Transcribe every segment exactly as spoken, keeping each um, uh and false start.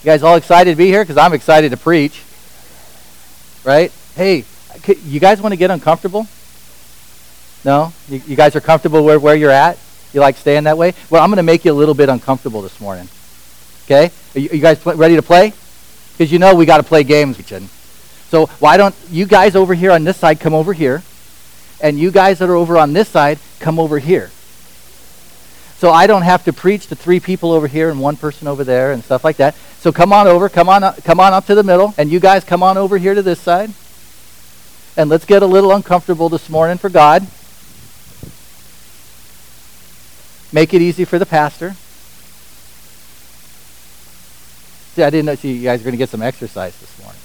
You guys all excited to be here? Because I'm excited to preach. Right? Hey, you guys want to get uncomfortable? No? You, you guys are comfortable where, where you're at? You like staying that way? Well, I'm going to make you a little bit uncomfortable this morning. Okay? Are you, are you guys pl- ready to play? Because you know we got to play games. So why don't you guys over here on this side come over here, and you guys that are over on this side come over here. So I don't have to preach to three people over here and one person over there and stuff like that. So come on over, come on up, come on up to the middle, and you guys come on over here to this side. And let's get a little uncomfortable this morning for God. Make it easy for the pastor. See, I didn't know see, you guys are going to get some exercise this morning.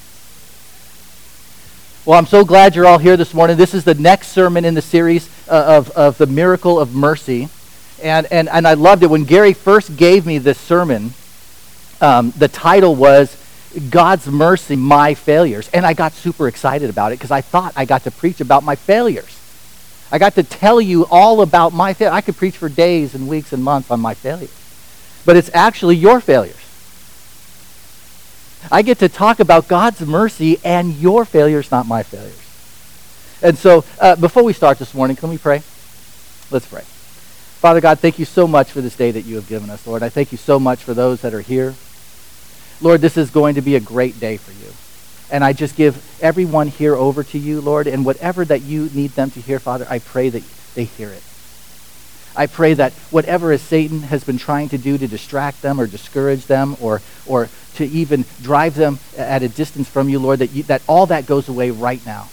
Well, I'm so glad you're all here this morning. This is the next sermon in the series uh, of, of the miracle of mercy. And, and and I loved it. When Gary first gave me this sermon, um, the title was God's Mercy, My Failures. And I got super excited about it because I thought I got to preach about my failures. I got to tell you all about my failures. I could preach for days and weeks and months on my failures. But it's actually your failures. I get to talk about God's mercy and your failures, not my failures. And so uh, before we start this morning, can we pray? Let's pray. Father God, thank you so much for this day that you have given us, Lord. I thank you so much for those that are here. Lord, this is going to be a great day for you. And I just give everyone here over to you, Lord, and whatever that you need them to hear, Father, I pray that they hear it. I pray that whatever is Satan has been trying to do to distract them or discourage them or or to even drive them at a distance from you, Lord, that you, that all that goes away right now.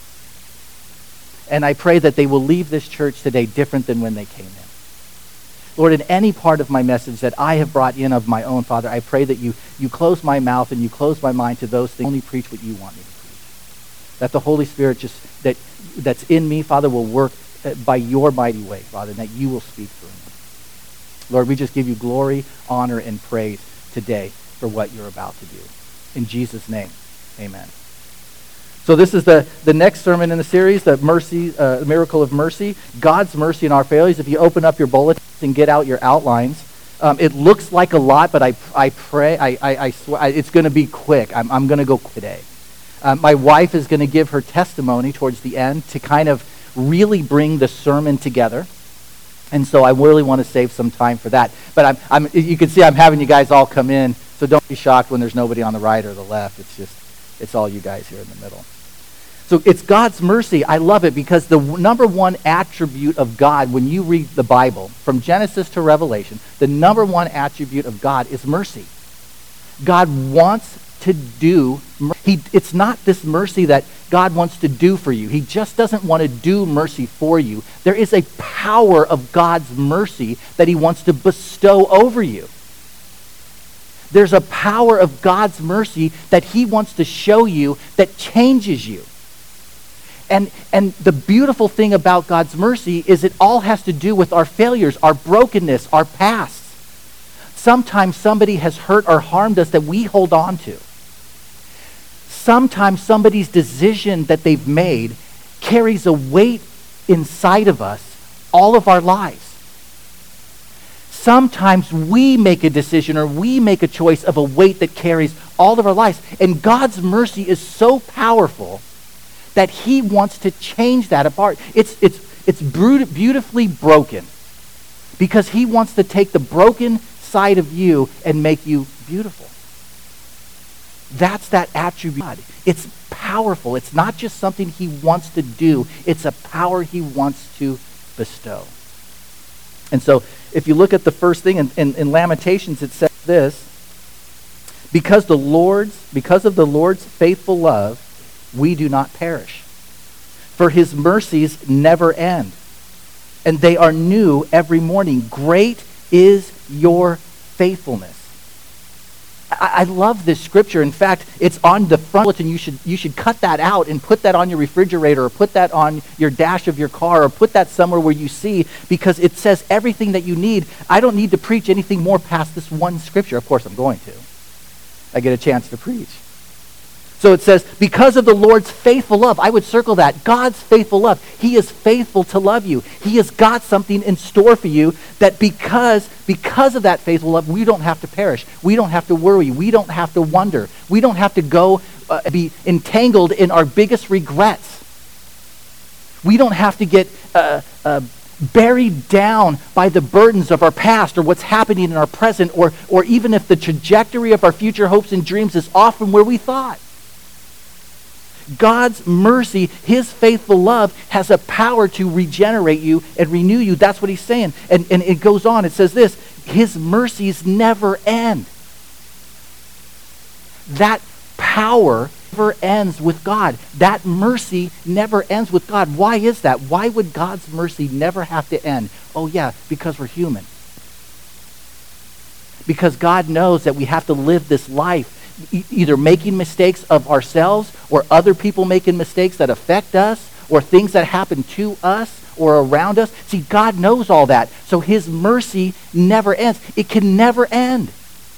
And I pray that they will leave this church today different than when they came in. Lord, in any part of my message that I have brought in of my own, Father, I pray that you, you close my mouth and you close my mind to those things. Only preach what you want me to preach. That the Holy Spirit just that that's in me, Father, will work by your mighty way, Father, and that you will speak through me. Lord, we just give you glory, honor, and praise today for what you're about to do. In Jesus' name, amen. So this is the, the next sermon in the series, the mercy, uh, miracle of mercy, God's mercy in our failures. If you open up your bulletins and get out your outlines, um, it looks like a lot, but I I pray, I I, I swear, I, it's going to be quick. I'm I'm going to go today. Um, my wife is going to give her testimony towards the end to kind of really bring the sermon together, and so I really want to save some time for that. But I'm I'm you can see I'm having you guys all come in, so don't be shocked when there's nobody on the right or the left. It's just it's all you guys here in the middle. So it's God's mercy. I love it because the w- number one attribute of God, when you read the Bible, from Genesis to Revelation, the number one attribute of God is mercy. God wants to do, he, it's not this mercy that God wants to do for you. He just doesn't want to do mercy for you. There is a power of God's mercy that he wants to bestow over you. There's a power of God's mercy that he wants to show you that changes you. And and the beautiful thing about God's mercy is it all has to do with our failures, our brokenness, our pasts. Sometimes somebody has hurt or harmed us that we hold on to. Sometimes somebody's decision that they've made carries a weight inside of us all of our lives. Sometimes we make a decision or we make a choice of a weight that carries all of our lives. And God's mercy is so powerful that he wants to change that apart. It's it's it's brut- beautifully broken because he wants to take the broken side of you and make you beautiful. That's that attribute. It's powerful. It's not just something he wants to do. It's a power he wants to bestow. And so if you look at the first thing in, in, in Lamentations, it says this: because the Lord's, because of the Lord's faithful love, we do not perish. For his mercies never end, and they are new every morning. Great is your faithfulness. I, I love this scripture. In fact, it's on the front, and you should you should cut that out and put that on your refrigerator or put that on your dash of your car or put that somewhere where you see, because it says everything that you need. I don't need to preach anything more past this one scripture. Of course, I'm going to. I get a chance to preach. So it says, because of the Lord's faithful love. I would circle that. God's faithful love. He is faithful to love you. He has got something in store for you that because, because of that faithful love, we don't have to perish. We don't have to worry. We don't have to wonder. We don't have to go uh, be entangled in our biggest regrets. We don't have to get uh, uh, buried down by the burdens of our past or what's happening in our present, or, or even if the trajectory of our future hopes and dreams is off from where we thought. God's mercy, his faithful love, has a power to regenerate you and renew you. That's what he's saying. And, and it goes on. It says this, his mercies never end. That power never ends with God. That mercy never ends with God. Why is that? Why would God's mercy never have to end? Oh yeah, because we're human. Because God knows that we have to live this life either making mistakes of ourselves or other people making mistakes that affect us or things that happen to us or around us. See, God knows all that. So his mercy never ends. It can never end.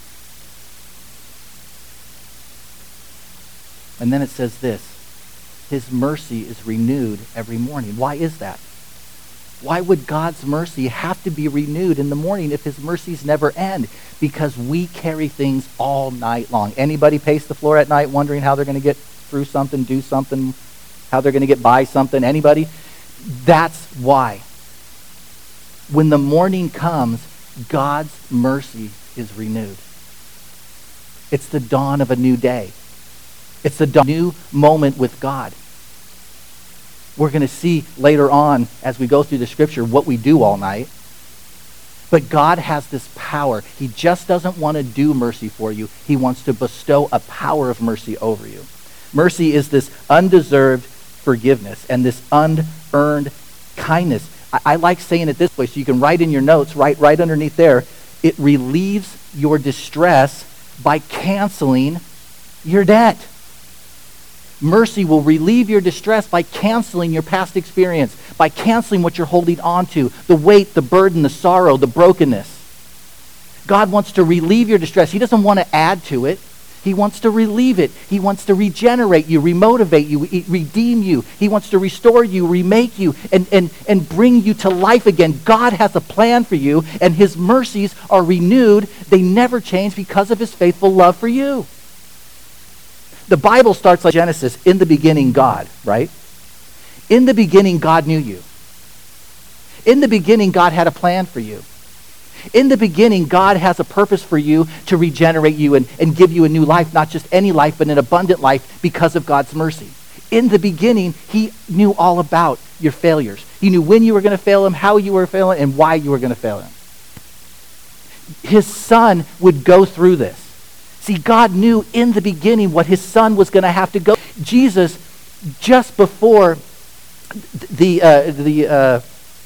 And then it says this, his mercy is renewed every morning. Why is that? Why would God's mercy have to be renewed in the morning if his mercies never end? Because we carry things all night long. Anybody pace the floor at night wondering how they're going to get through something, do something, how they're going to get by something? Anybody? That's why. When the morning comes, God's mercy is renewed. It's the dawn of a new day. It's the dawn, new moment with God. We're going to see later on as we go through the scripture what we do all night. But God has this power. He just doesn't want to do mercy for you. He wants to bestow a power of mercy over you. Mercy is this undeserved forgiveness and this unearned kindness. I, I like saying it this way, so you can write in your notes, right, right underneath there. It relieves your distress by canceling your debt. Mercy will relieve your distress by canceling your past experience, by canceling what you're holding on to, the weight, the burden, the sorrow, the brokenness. God wants to relieve your distress. He doesn't want to add to it. He wants to relieve it. He wants to regenerate you, remotivate you, redeem you. He wants to restore you, remake you, and, and, and bring you to life again. God has a plan for you, and his mercies are renewed. They never change because of his faithful love for you. The Bible starts like Genesis, in the beginning God, right? In the beginning God knew you. In the beginning God had a plan for you. In the beginning God has a purpose for you to regenerate you and, and give you a new life, not just any life, but an abundant life because of God's mercy. In the beginning, he knew all about your failures. He knew when you were going to fail him, how you were failing, and why you were going to fail him. His son would go through this. See, God knew in the beginning what his son was going to have to go. Jesus, just before the uh, the uh,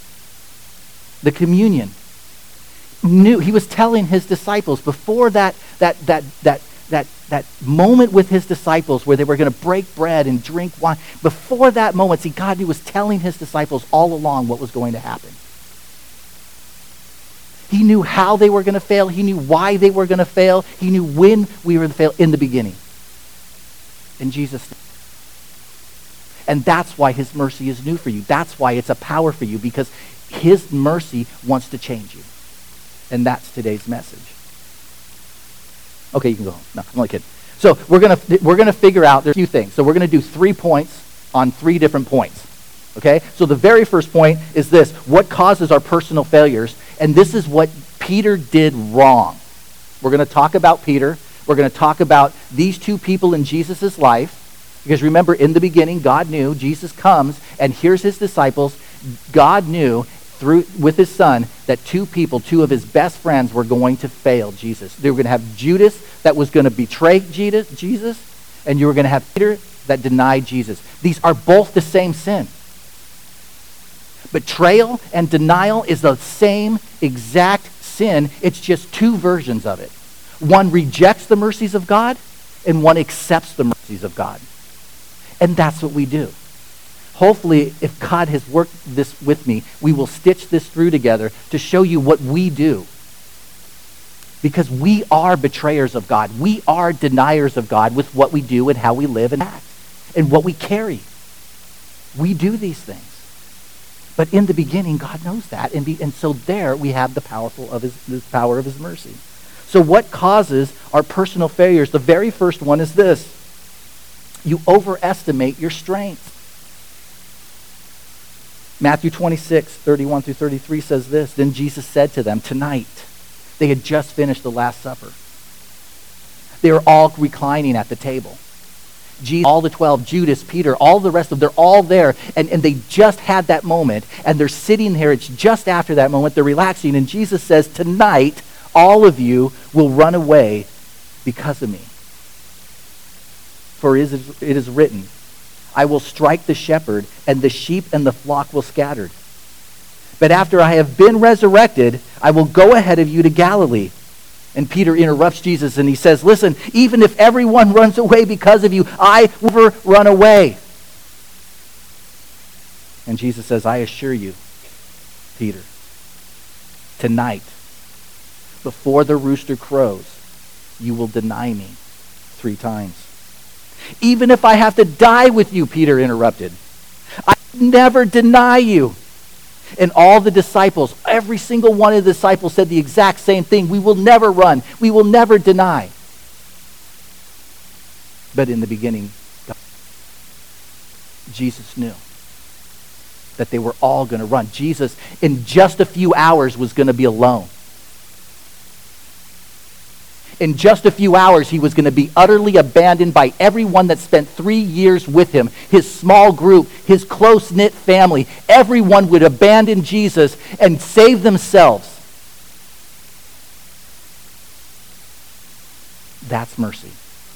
the communion, knew he was telling his disciples before that that that that that that moment with his disciples where they were going to break bread and drink wine. Before that moment, see, God knew was telling his disciples all along what was going to happen. He knew how they were going to fail. He knew why they were going to fail. He knew when we were going to fail in the beginning. And Jesus. And that's why his mercy is new for you. That's why it's a power for you, because his mercy wants to change you. And that's today's message. Okay, you can go home. No, I'm only kidding. So we're going to we're going to figure out, there's a few things. So we're going to do three points on three different points. Okay? So the very first point is this: what causes our personal failures? And this is what Peter did wrong. We're going to talk about Peter. We're going to talk about these two people in Jesus' life. Because remember, in the beginning, God knew. Jesus comes, and here's his disciples. God knew through with his son that two people, two of his best friends, were going to fail Jesus. They were going to have Judas that was going to betray Jesus, and you were going to have Peter that denied Jesus. These are both the same sin. Betrayal and denial is the same exact sin. It's just two versions of it. One rejects the mercies of God, and one accepts the mercies of God. And that's what we do. Hopefully, if God has worked this with me, we will stitch this through together to show you what we do Because we are betrayers of God. We are deniers of God with what we do and how we live and act and what we carry. We do these things. But in the beginning, God knows that. And, be, and so there we have the powerful of his, the power of his mercy. So what causes our personal failures? The very first one is this. You overestimate your strength. Matthew twenty-six, thirty-one through thirty-three says this. Then Jesus said to them, tonight, they had just finished the Last Supper. They were all reclining at the table. Jesus, all the twelve, Judas, Peter, all the rest of them, they're all there. And, and they just had that moment. And they're sitting here. It's just after that moment. They're relaxing. And Jesus says, tonight, all of you will run away because of me. For it is, it is written, I will strike the shepherd, and the sheep and the flock will scatter. But after I have been resurrected, I will go ahead of you to Galilee. And Peter interrupts Jesus and he says, listen, even if everyone runs away because of you, I will never run away. And Jesus says, I assure you, Peter, tonight, before the rooster crows, you will deny me three times. Even if I have to die with you, Peter interrupted, I will never deny you. And all the disciples, every single one of the disciples said the exact same thing. We will never run. We will never deny. But in the beginning, Jesus knew that they were all going to run. Jesus, in just a few hours, was going to be alone. In just a few hours, he was going to be utterly abandoned by everyone that spent three years with him, his small group, his close-knit family. Everyone would abandon Jesus and save themselves. That's mercy.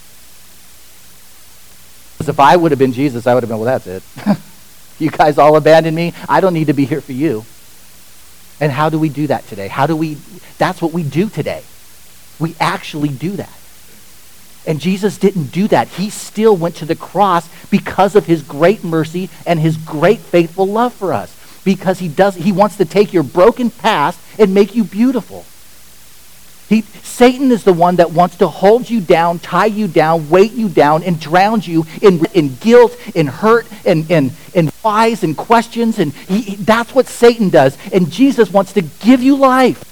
Because if I would have been Jesus, I would have been, well, that's it. You guys all abandoned me. I don't need to be here for you. And how do we do that today? How do we, that's what we do today. We actually do that. And Jesus didn't do that. He still went to the cross because of his great mercy and his great faithful love for us. Because he does, he wants to take your broken past and make you beautiful. He, Satan is the one that wants to hold you down, tie you down, weight you down, and drown you in, in guilt, in hurt, and in, in lies and questions. And he, he, that's what Satan does. And Jesus wants to give you life.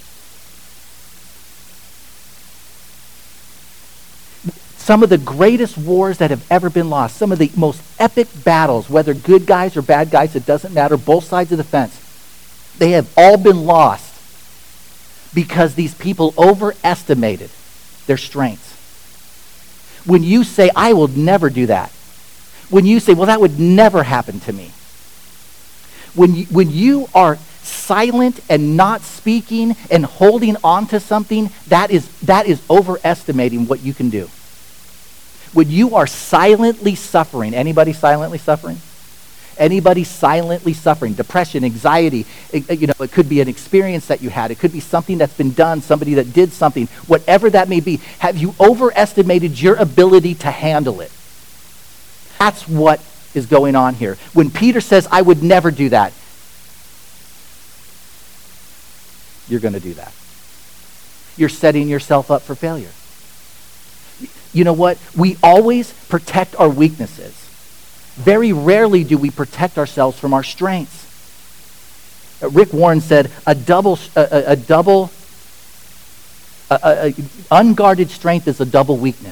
Some of the greatest wars that have ever been lost, some of the most epic battles, whether good guys or bad guys, it doesn't matter, both sides of the fence, they have all been lost because these people overestimated their strengths. When you say, I will never do that, when you say, well, that would never happen to me, when you, when you are silent and not speaking and holding on to something, that is, that is overestimating what you can do. When you are silently suffering, anybody silently suffering? Anybody silently suffering? Depression, anxiety, it, you know, it could be an experience that you had. It could be something that's been done, somebody that did something, whatever that may be. Have you overestimated your ability to handle it? That's what is going on here. When Peter says, I would never do that, you're going to do that. You're setting yourself up for failure. You know what? We always protect our weaknesses. Very rarely do we protect ourselves from our strengths. Uh, Rick Warren said, a double, a, a, a double, a, a, a unguarded strength is a double weakness.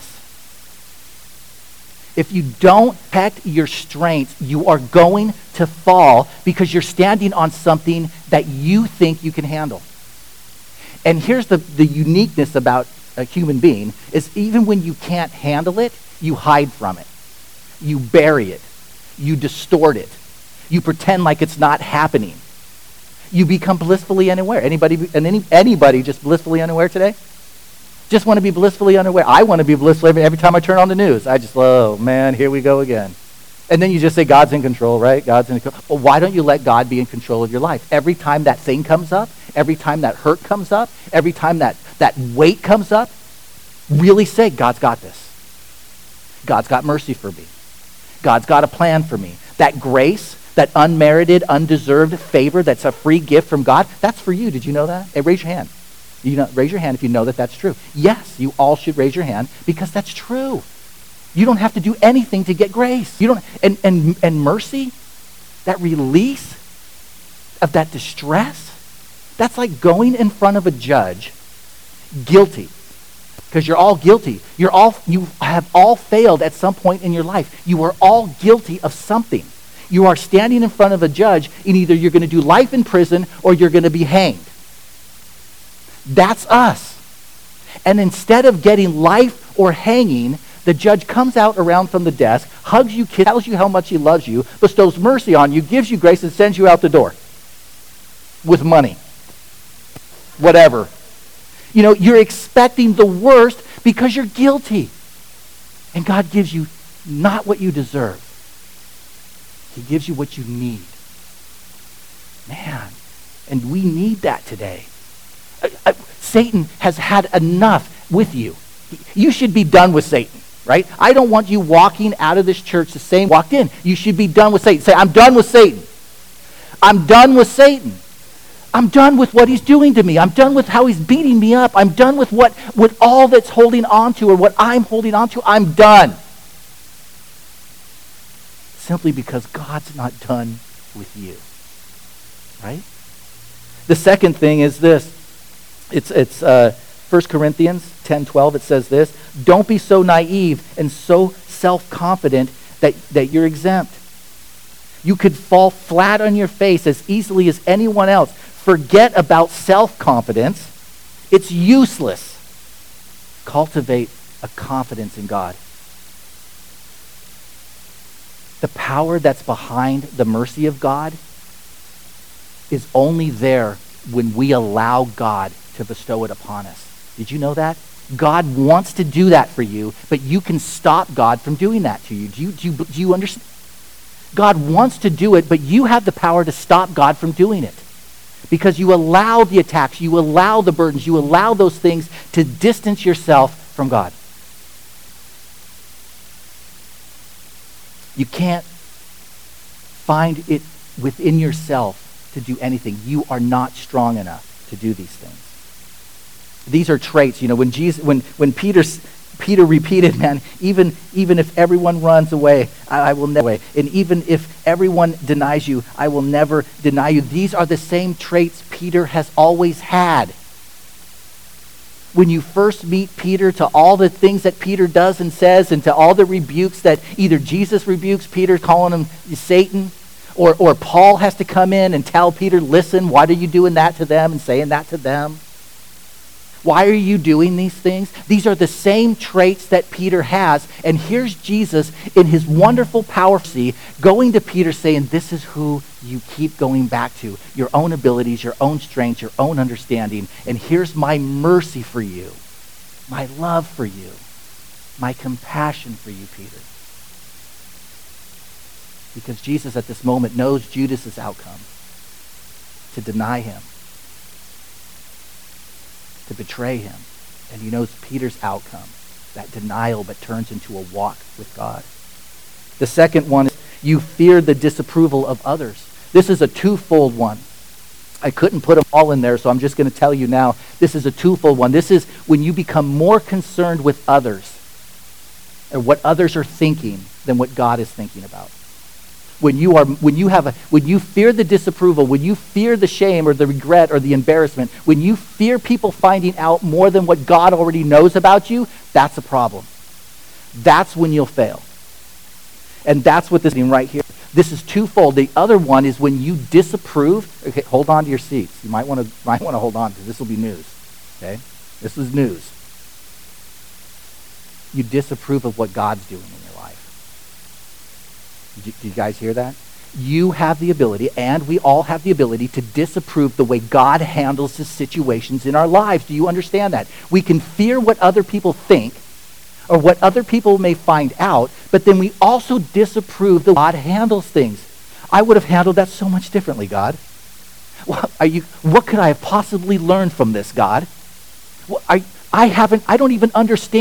If you don't protect your strengths, you are going to fall because you're standing on something that you think you can handle. And here's the, the uniqueness about a human being is even when you can't handle it, you hide from it. You bury it. You distort it. You pretend like it's not happening. You become blissfully unaware. Anybody and any, anybody just blissfully unaware today? Just want to be blissfully unaware. I want to be blissfully every, every time I turn on the news. I just, oh man, here we go again. And then you just say, God's in control, right? God's in control. Well, why don't you let God be in control of your life? Every time that thing comes up, every time that hurt comes up, every time that, that weight comes up, really say, God's got this. God's got mercy for me. God's got a plan for me. That grace, that unmerited, undeserved favor that's a free gift from God, that's for you. Did you know that? Hey, raise your hand. You know, raise your hand if you know that that's true. Yes, you all should raise your hand because that's true. You don't have to do anything to get grace. You don't, and, and, and mercy, that release of that distress, that's like going in front of a judge guilty. Because you're all guilty. You're all, you have all failed at some point in your life. You are all guilty of something. You are standing in front of a judge, and either you're going to do life in prison or you're going to be hanged. That's us. And instead of getting life or hanging, the judge comes out around from the desk, hugs you, tells you how much he loves you, bestows mercy on you, gives you grace, and sends you out the door with money. Whatever. You know, you're expecting the worst because you're guilty. And God gives you not what you deserve. He gives you what you need. Man, and we need that today. Uh, uh, Satan has had enough with you. You should be done with Satan, right? I don't want you walking out of this church the same walked in. You should be done with Satan. Say, I'm done with Satan. I'm done with Satan. I'm done with what he's doing to me. I'm done with how he's beating me up. I'm done with what with all that's holding on to or what I'm holding on to. I'm done. Simply because God's not done with you. Right? The second thing is this. It's it's uh, First Corinthians ten twelve. It says this. Don't be so naive and so self-confident that, that you're exempt. You could fall flat on your face as easily as anyone else. Forget about self-confidence. It's useless. Cultivate a confidence in God. The power that's behind the mercy of God is only there when we allow God to bestow it upon us. Did you know that? God wants to do that for you, but you can stop God from doing that to you. Do you, do you, do you understand? God wants to do it, but you have the power to stop God from doing it. Because you allow the attacks, you allow the burdens, you allow those things to distance yourself from God. You can't find it within yourself to do anything. You are not strong enough to do these things. These are traits. You know, when Jesus, when when Peter Peter repeated, man, even even if everyone runs away, I, I will never away. And even if everyone denies you, I will never deny you. These are the same traits Peter has always had. When you first meet Peter, to all the things that Peter does and says, and to all the rebukes that either Jesus rebukes Peter, calling him Satan, or, or Paul has to come in and tell Peter, listen, why are you doing that to them and saying that to them? Why are you doing these things? These are the same traits that Peter has. And here's Jesus in his wonderful power going to Peter saying, this is who you keep going back to. Your own abilities, your own strength, your own understanding. And here's my mercy for you, my love for you, my compassion for you, Peter. Because Jesus at this moment knows Judas's outcome, to deny him, to betray him. And he knows Peter's outcome, that denial, but turns into a walk with God. The second one is you fear the disapproval of others. This is a twofold one. I couldn't put them all in there, so I'm just going to tell you now. This is a twofold one. This is when you become more concerned with others and what others are thinking than what God is thinking about. When you are, when you have a, when you fear the disapproval, when you fear the shame or the regret or the embarrassment, when you fear people finding out more than what God already knows about you, that's a problem. That's when you'll fail. And that's what this is right here. This is twofold. The other one is when you disapprove. Okay, hold on to your seats. You might want to might want to hold on because this will be news. Okay, this is news. You disapprove of what God's doing in your life. Did you guys hear that? You have the ability, and we all have the ability, to disapprove the way God handles the situations in our lives. Do you understand that? We can fear what other people think or what other people may find out, but then we also disapprove the way God handles things. I would have handled that so much differently, God. What, are you, what could I have possibly learned from this, God? What, I, I haven't, I don't even understand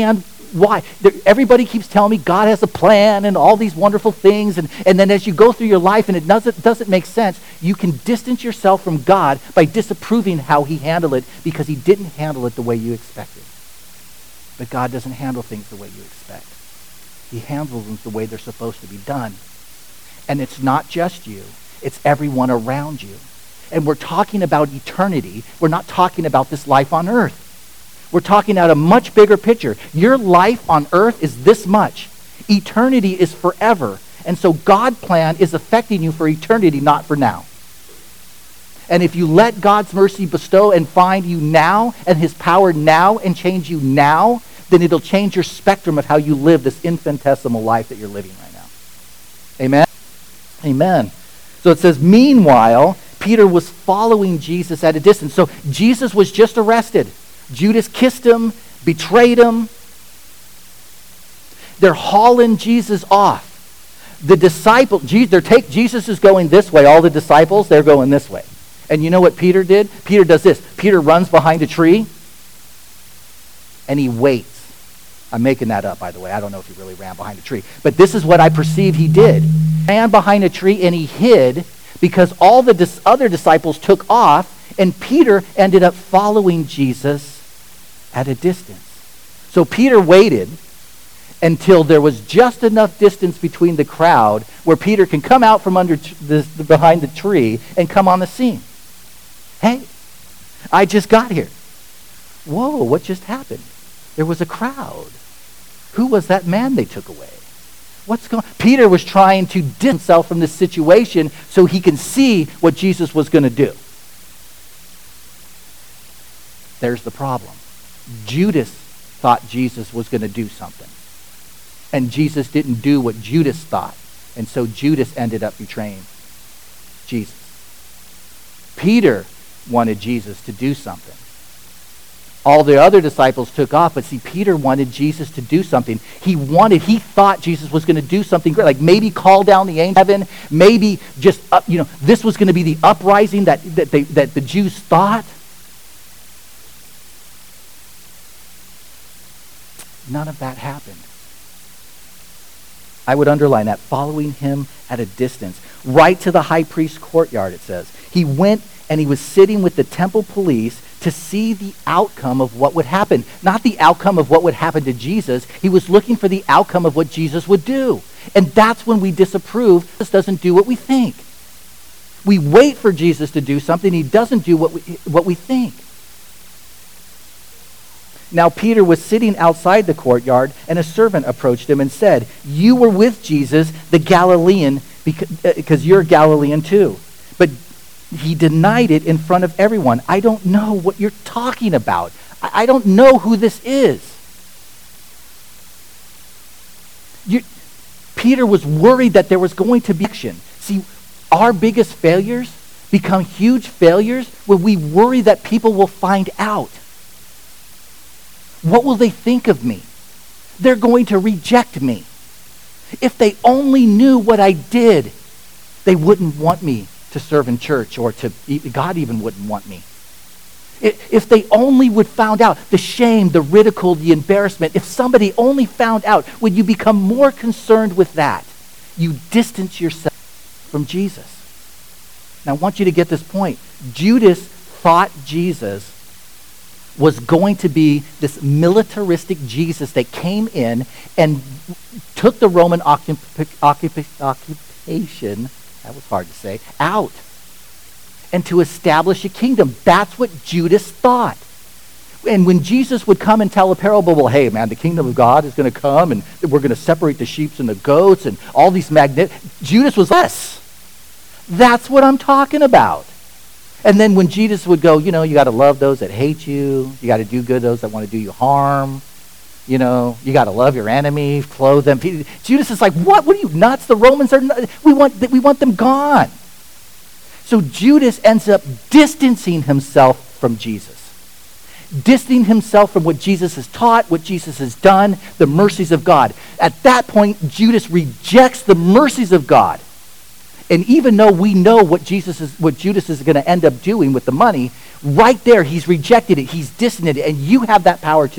Why? There, everybody keeps telling me God has a plan and all these wonderful things, and, and then as you go through your life and it doesn't, doesn't make sense, you can distance yourself from God by disapproving how he handled it because he didn't handle it the way you expected. But God doesn't handle things the way you expect. He handles them the way they're supposed to be done. And it's not just you. It's everyone around you. And we're talking about eternity. We're not talking about this life on earth. We're talking about a much bigger picture. Your life on earth is this much. Eternity is forever. And so God's plan is affecting you for eternity, not for now. And if you let God's mercy bestow and find you now and his power now and change you now, then it'll change your spectrum of how you live this infinitesimal life that you're living right now. Amen? Amen. So it says, meanwhile, Peter was following Jesus at a distance. So Jesus was just arrested. Judas kissed him, betrayed him. They're hauling Jesus off. The disciple, they're take, Jesus is going this way. All the disciples, they're going this way. And you know what Peter did? Peter does this. Peter runs behind a tree and he waits. I'm making that up, by the way. I don't know if he really ran behind a tree. But this is what I perceive he did. He ran behind a tree and he hid because all the dis- other disciples took off, and Peter ended up following Jesus at a distance. So Peter waited until there was just enough distance between the crowd where Peter can come out from under t- the, the, behind the tree and come on the scene. Hey, I just got here. Whoa, what just happened? There was a crowd. Who was that man they took away? What's going on? Peter was trying to distance himself from this situation so he can see what Jesus was going to do. There's the problem. Judas thought Jesus was going to do something. And Jesus didn't do what Judas thought. And so Judas ended up betraying Jesus. Peter wanted Jesus to do something. All the other disciples took off, but see, Peter wanted Jesus to do something. He wanted, he thought Jesus was going to do something great, like maybe call down the angel of heaven, maybe just, up, you know, this was going to be the uprising that, that, they, that the Jews thought. None of that happened. I would underline that, following him at a distance. Right to the high priest's courtyard, it says. He went and he was sitting with the temple police to see the outcome of what would happen. Not the outcome of what would happen to Jesus. He was looking for the outcome of what Jesus would do. And that's when we disapprove. Jesus doesn't do what we think. We wait for Jesus to do something. He doesn't do what we, what we think. Now Peter was sitting outside the courtyard, and a servant approached him and said, "You were with Jesus, the Galilean, because you're Galilean too." But he denied it in front of everyone. "I don't know what you're talking about. I don't know who this is." You, Peter was worried that there was going to be action. See, our biggest failures become huge failures when we worry that people will find out. What will they think of me? They're going to reject me. If they only knew what I did, they wouldn't want me to serve in church, or to God even wouldn't want me. If they only would found out the shame, the ridicule, the embarrassment, if somebody only found out, when you become more concerned with that, you distance yourself from Jesus. Now I want you to get this point. Judas thought Jesus was going to be this militaristic Jesus that came in and took the Roman occup- occup- occupation, that was hard to say, out, and to establish a kingdom. That's what Judas thought. And when Jesus would come and tell a parable, well, hey, man, the kingdom of God is going to come, and we're going to separate the sheep and the goats, and all these magnet. Judas was less. That's what I'm talking about. And then when Jesus would go, you know, you got to love those that hate you. You got to do good to those that want to do you harm. You know, you got to love your enemy, clothe them. Judas is like, what? What are you, nuts? The Romans are, we want, we want them gone. So Judas ends up distancing himself from Jesus. Distancing himself from what Jesus has taught, what Jesus has done, the mercies of God. At that point, Judas rejects the mercies of God. And even though we know what Jesus is, what Judas is going to end up doing with the money, right there he's rejected it. He's distanced it, and you have that power too.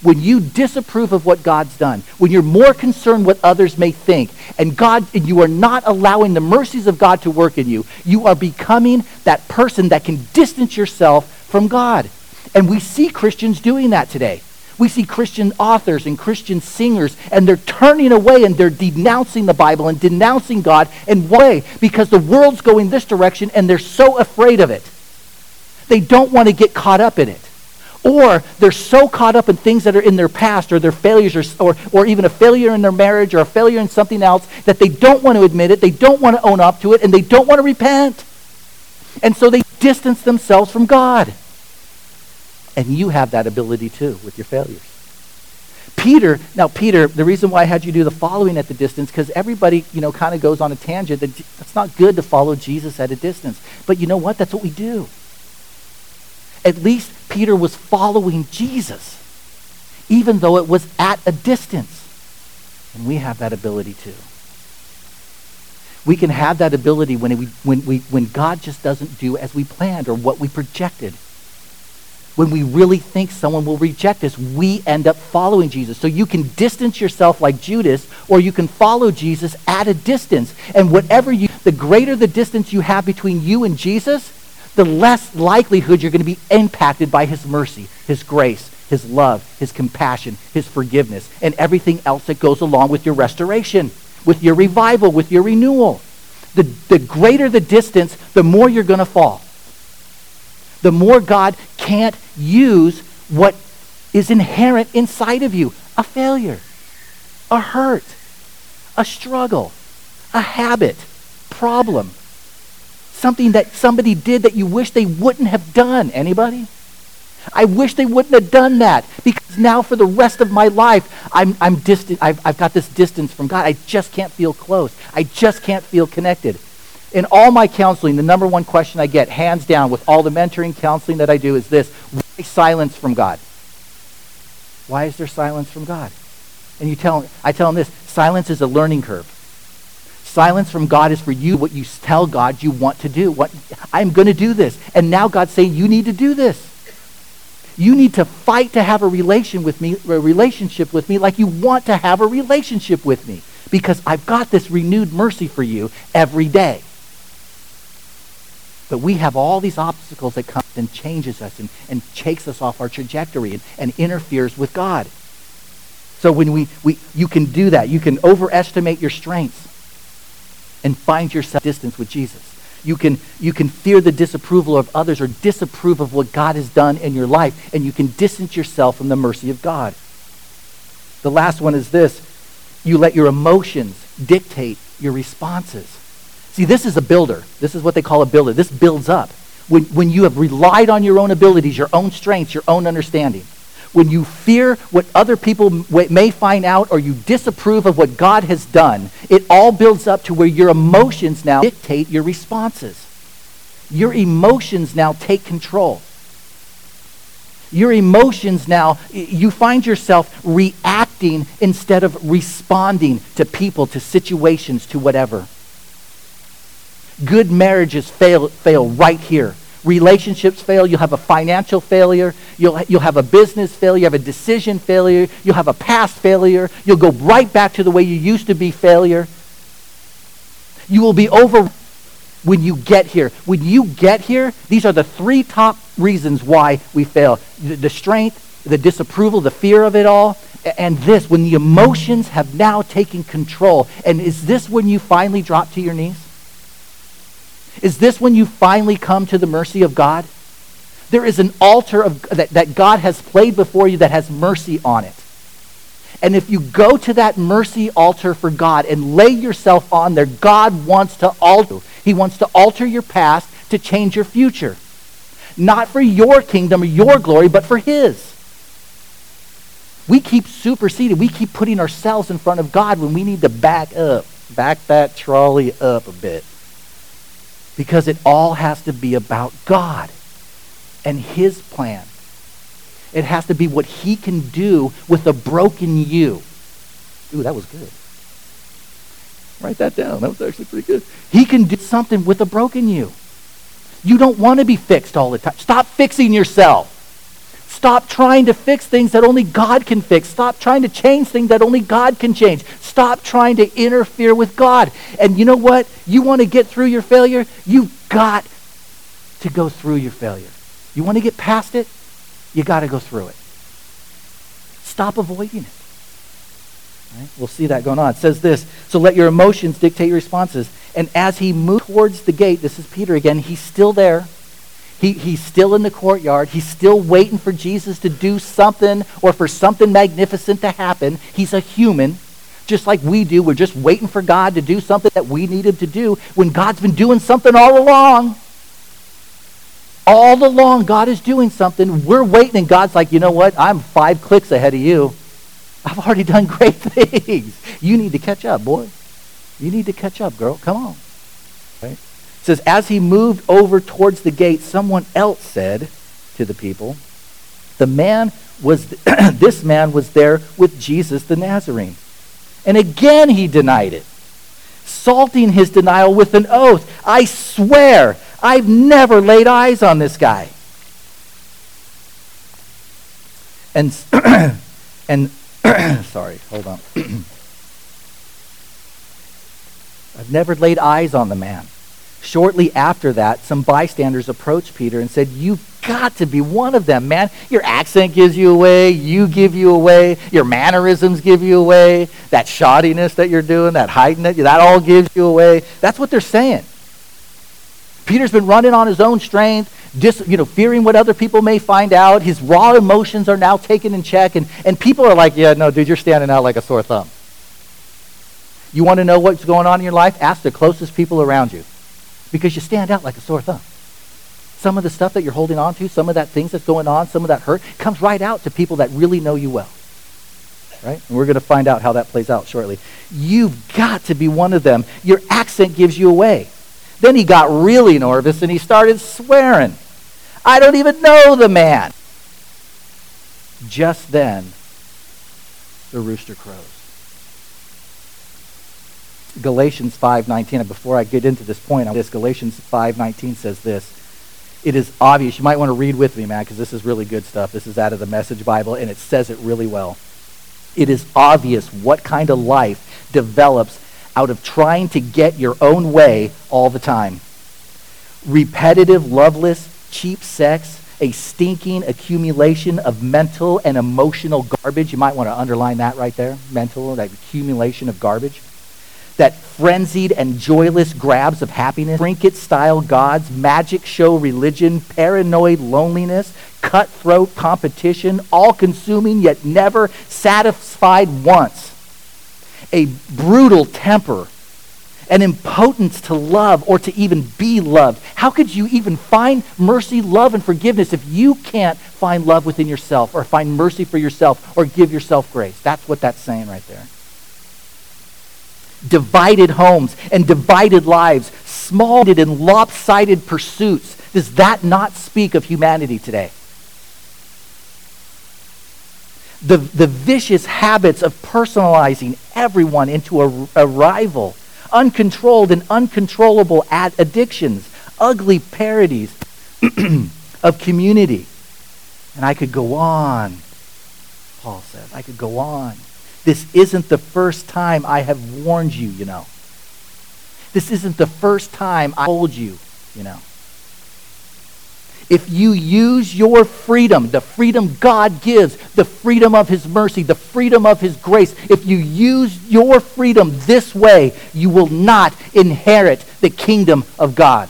when you disapprove of what God's done, when you're more concerned what others may think, and God, and you are not allowing the mercies of God to work in you, you are becoming that person that can distance yourself from God. And we see Christians doing that today. We see Christian authors and Christian singers, and they're turning away and they're denouncing the Bible and denouncing God. And why? Because the world's going this direction and they're so afraid of it. They don't want to get caught up in it. Or they're so caught up in things that are in their past or their failures or, or, or even a failure in their marriage or a failure in something else that they don't want to admit it, they don't want to own up to it, and they don't want to repent. And so they distance themselves from God. And you have that ability too with your failures. Peter, now Peter, the reason why I had you do the following at the distance, because everybody, you know, kind of goes on a tangent that it's not good to follow Jesus at a distance. But you know what? That's what we do. At least Peter was following Jesus, even though it was at a distance. And we have that ability too. We can have that ability when we when we when God just doesn't do as we planned or what we projected. When we really think someone will reject us, we end up following Jesus. So you can distance yourself like Judas, or you can follow Jesus at a distance. And whatever you, the greater the distance you have between you and Jesus, the less likelihood you're going to be impacted by his mercy, his grace, his love, his compassion, his forgiveness, and everything else that goes along with your restoration, with your revival, with your renewal. The, the greater the distance, the more you're going to fall. The more God can't use what is inherent inside of you. A failure, a hurt, a struggle, a habit, problem. Something that somebody did that you wish they wouldn't have done. Anybody? I wish they wouldn't have done that, because now for the rest of my life, I'm, I'm distant. I've, I've got this distance from God. I just can't feel close. I just can't feel connected. In all my counseling, the number one question I get, hands down, with all the mentoring counseling that I do, is this: why silence from God? Why is there silence from God? And you tell, I tell them this: silence is a learning curve. Silence from God is for you what you tell God you want to do. What I'm going to do this, and now God's saying you need to do this. You need to fight to have a relation with me, a relationship with me, like you want to have a relationship with me, because I've got this renewed mercy for you every day. But we have all these obstacles that come and changes us and, and takes us off our trajectory and, and interferes with God. So when we, we you can do that. You can overestimate your strengths and find yourself distance with Jesus. You can you can fear the disapproval of others or disapprove of what God has done in your life, and you can distance yourself from the mercy of God. The last one is this: you let your emotions dictate your responses. See, this is a builder. This is what they call a builder. This builds up. When, when you have relied on your own abilities, your own strengths, your own understanding, when you fear what other people may find out, or you disapprove of what God has done, it all builds up to where your emotions now dictate your responses. Your emotions now take control. Your emotions now, you find yourself reacting instead of responding to people, to situations, to whatever. Good marriages fail fail right here. Relationships fail. You'll have a financial failure. You'll, you'll have a business failure. You have a decision failure. You'll have a past failure. You'll go right back to the way you used to be failure. You will be over when you get here. When you get here, these are the three top reasons why we fail. The, the strength, the disapproval, the fear of it all, and this, when the emotions have now taken control. And is this when you finally drop to your knees? Is this when you finally come to the mercy of God? There is an altar of, that, that God has played before you that has mercy on it. And if you go to that mercy altar for God and lay yourself on there, God wants to alter. He wants to alter your past to change your future. Not for your kingdom or your glory, but for his. We keep superseding. We keep putting ourselves in front of God when we need to back up. Back that trolley up a bit. Because it all has to be about God and his plan. It has to be what he can do with a broken you. Ooh, that was good. Write that down. That was actually pretty good. He can do something with a broken you. You don't want to be fixed all the time. Stop fixing yourself. Stop trying to fix things that only God can fix. Stop trying to change things that only God can change. Stop trying to interfere with God. And you know what? You want to get through your failure? You've got to go through your failure. You want to get past it? You got to go through it. Stop avoiding it. Right? We'll see that going on. It says this, so let your emotions dictate your responses. And as he moved towards the gate, this is Peter again, he's still there. He, he's still in the courtyard. He's still waiting for Jesus to do something or for something magnificent to happen. He's a human, just like we do. We're just waiting for God to do something that we need him to do when God's been doing something all along. All along, God is doing something. We're waiting, and God's like, you know what? I'm five clicks ahead of you. I've already done great things. You need to catch up, boy. You need to catch up, girl. Come on. Right? It says, as he moved over towards the gate, someone else said to the people, the man was, this man was there with Jesus the Nazarene. And again he denied it, salting his denial with an oath. I swear, I've never laid eyes on this guy. And, and sorry, hold on. I've never laid eyes on the man. Shortly after that, some bystanders approached Peter and said, you've got to be one of them, man. Your accent gives you away. You give you away. Your mannerisms give you away. That shoddiness that you're doing, that hiding that, that all gives you away. That's what they're saying. Peter's been running on his own strength, just, you know, fearing what other people may find out. His raw emotions are now taken in check, and, and people are like, yeah, no, dude, you're standing out like a sore thumb. You want to know what's going on in your life? Ask the closest people around you, because you stand out like a sore thumb. Some of the stuff that you're holding on to, some of that things that's going on, some of that hurt, comes right out to people that really know you well. Right? And we're going to find out how that plays out shortly. You've got to be one of them. Your accent gives you away. Then he got really nervous and he started swearing. I don't even know the man. Just then, the rooster crows. Galatians five nineteen, and before I get into this point, this Galatians five nineteen says this. It is obvious, you might want to read with me, man, because this is really good stuff. This is out of the Message Bible, and it says it really well. It is obvious what kind of life develops out of trying to get your own way all the time. Repetitive, loveless, cheap sex, a stinking accumulation of mental and emotional garbage. You might want to underline that right there. Mental, that accumulation of garbage. That frenzied and joyless grabs of happiness, trinket-style gods, magic show religion, paranoid loneliness, cutthroat competition, all-consuming yet never satisfied once. A brutal temper, an impotence to love or to even be loved. How could you even find mercy, love, and forgiveness if you can't find love within yourself or find mercy for yourself or give yourself grace? That's what that's saying right there. Divided homes and divided lives, small and lopsided pursuits. Does that not speak of humanity today? The, the vicious habits of personalizing everyone into a, a rival, uncontrolled and uncontrollable ad- addictions, ugly parodies of community. And I could go on, Paul says. I could go on. This isn't the first time I have warned you, you know. This isn't the first time I told you, you know. If you use your freedom, the freedom God gives, the freedom of his mercy, the freedom of his grace, if you use your freedom this way, you will not inherit the kingdom of God.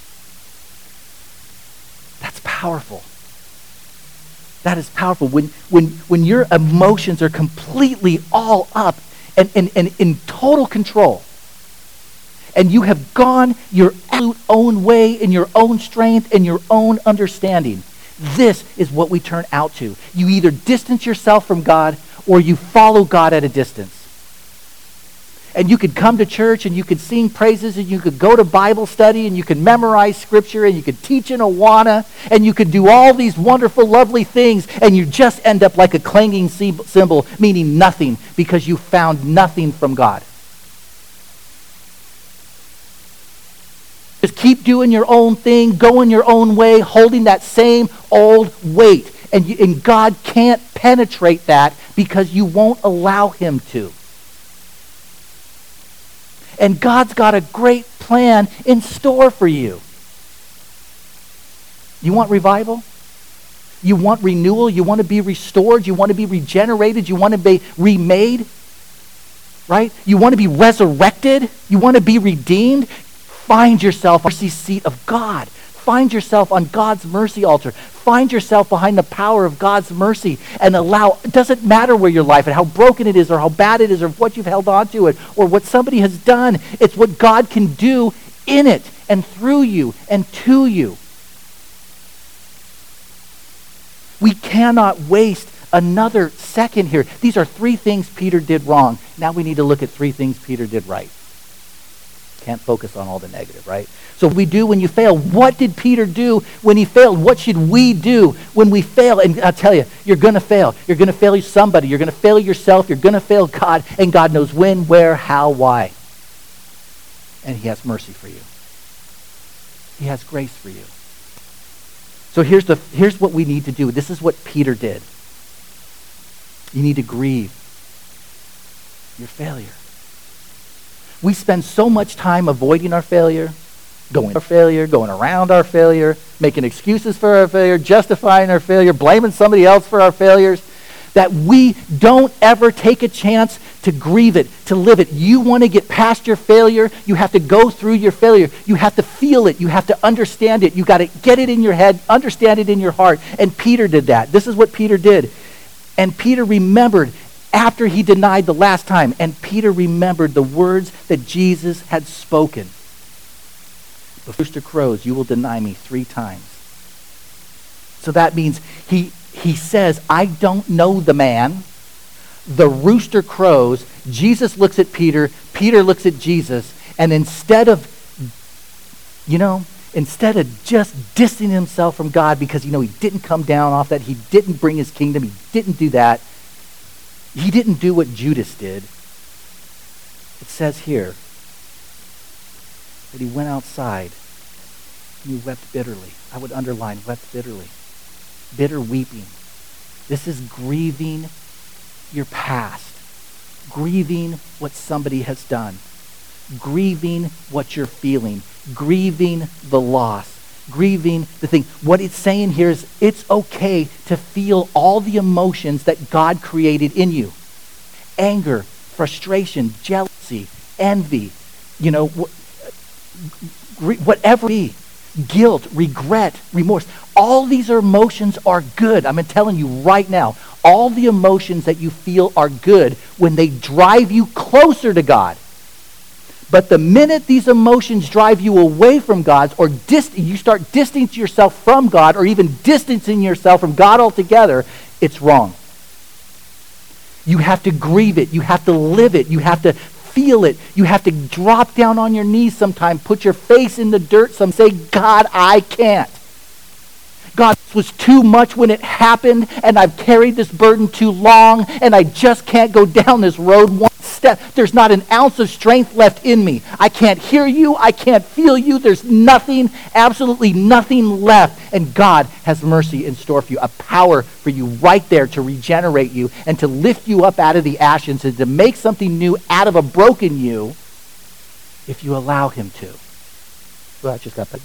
That's powerful. That is powerful. When, when, when your emotions are completely all up and, and, and in total control, and you have gone your absolute own way in your own strength and your own understanding, this is what we turn out to. You either distance yourself from God or you follow God at a distance. And you could come to church and you could sing praises and you could go to Bible study and you could memorize scripture and you could teach in Awana and you could do all these wonderful, lovely things, and you just end up like a clanging cymbal, meaning nothing because you found nothing from God. Just keep doing your own thing, going your own way, holding that same old weight. And, you, and God can't penetrate that because you won't allow him to. And God's got a great plan in store for you. You want revival? You want renewal? You want to be restored? You want to be regenerated? You want to be remade? Right? You want to be resurrected? You want to be redeemed? Find yourself on the mercy seat of God. Find yourself on God's mercy altar. Find yourself behind the power of God's mercy and allow, it doesn't matter where your life and how broken it is or how bad it is or what you've held on to it or what somebody has done. It's what God can do in it and through you and to you. We cannot waste another second here. These are three things Peter did wrong. Now we need to look at three things Peter did right. Can't focus on all the negative, right? So we do when you fail. What did Peter do when he failed? What should we do when we fail? And I'll tell you, you're going to fail. You're going to fail somebody. You're going to fail yourself. You're going to fail God. And God knows when, where, how, why. And he has mercy for you. He has grace for you. So here's the here's what we need to do. This is what Peter did. You need to grieve your failure. We spend so much time avoiding our failure, going our failure, going around our failure, making excuses for our failure, justifying our failure, blaming somebody else for our failures, that we don't ever take a chance to grieve it, to live it. You want to get past your failure, you have to go through your failure. You have to feel it. You have to understand it. You got to get it in your head, understand it in your heart. And Peter did that. This is what Peter did. And Peter remembered after he denied the last time, and Peter remembered the words that Jesus had spoken. The rooster crows, you will deny me three times. So that means he he says, I don't know the man. The rooster crows. Jesus looks at Peter. Peter looks at Jesus. And instead of, you know, instead of just distancing himself from God because, you know, he didn't come down off that, he didn't bring his kingdom, he didn't do that, he didn't do what Judas did. It says here that he went outside and he wept bitterly. I would underline, wept bitterly. Bitter weeping. This is grieving your past. Grieving what somebody has done. Grieving what you're feeling. Grieving the loss. Grieving the thing. What it's saying here is it's okay to feel all the emotions that God created in you. Anger, frustration, jealousy, envy, you know, wh- whatever it be. Guilt, regret, remorse. All these emotions are good. I'm telling you right now, all the emotions that you feel are good when they drive you closer to God. But the minute these emotions drive you away from God, or dist- you start distancing yourself from God, or even distancing yourself from God altogether, it's wrong. You have to grieve it. You have to live it. You have to feel it. You have to drop down on your knees sometime, put your face in the dirt, some say, God, I can't. God, this was too much when it happened, and I've carried this burden too long, and I just can't go down this road one step. There's not an ounce of strength left in me. I can't hear you. I can't feel you. There's nothing, absolutely nothing left. And God has mercy in store for you, a power for you right there to regenerate you and to lift you up out of the ashes and to make something new out of a broken you if you allow him to. Well, I just got that.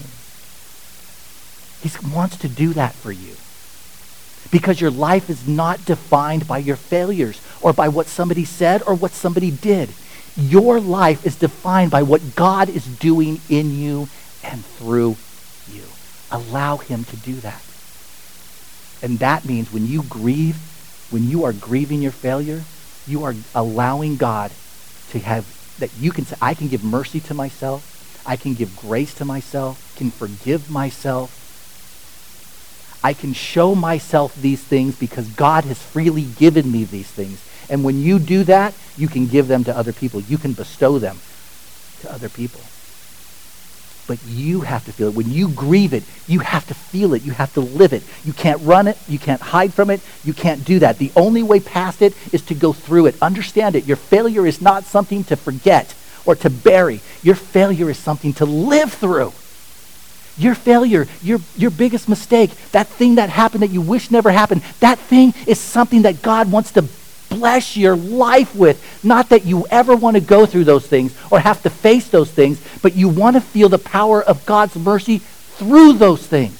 He wants to do that for you. Because your life is not defined by your failures or by what somebody said or what somebody did. Your life is defined by what God is doing in you and through you. Allow him to do that. And that means when you grieve, when you are grieving your failure, you are allowing God to have, that you can say, I can give mercy to myself. I can give grace to myself, can forgive myself. I can show myself these things because God has freely given me these things. And when you do that, you can give them to other people. You can bestow them to other people. But you have to feel it. When you grieve it, you have to feel it. You have to live it. You can't run it. You can't hide from it. You can't do that. The only way past it is to go through it. Understand it. Your failure is not something to forget or to bury. Your failure is something to live through. Your failure, your, your biggest mistake, that thing that happened that you wish never happened, that thing is something that God wants to bless your life with. Not that you ever want to go through those things or have to face those things, but you want to feel the power of God's mercy through those things.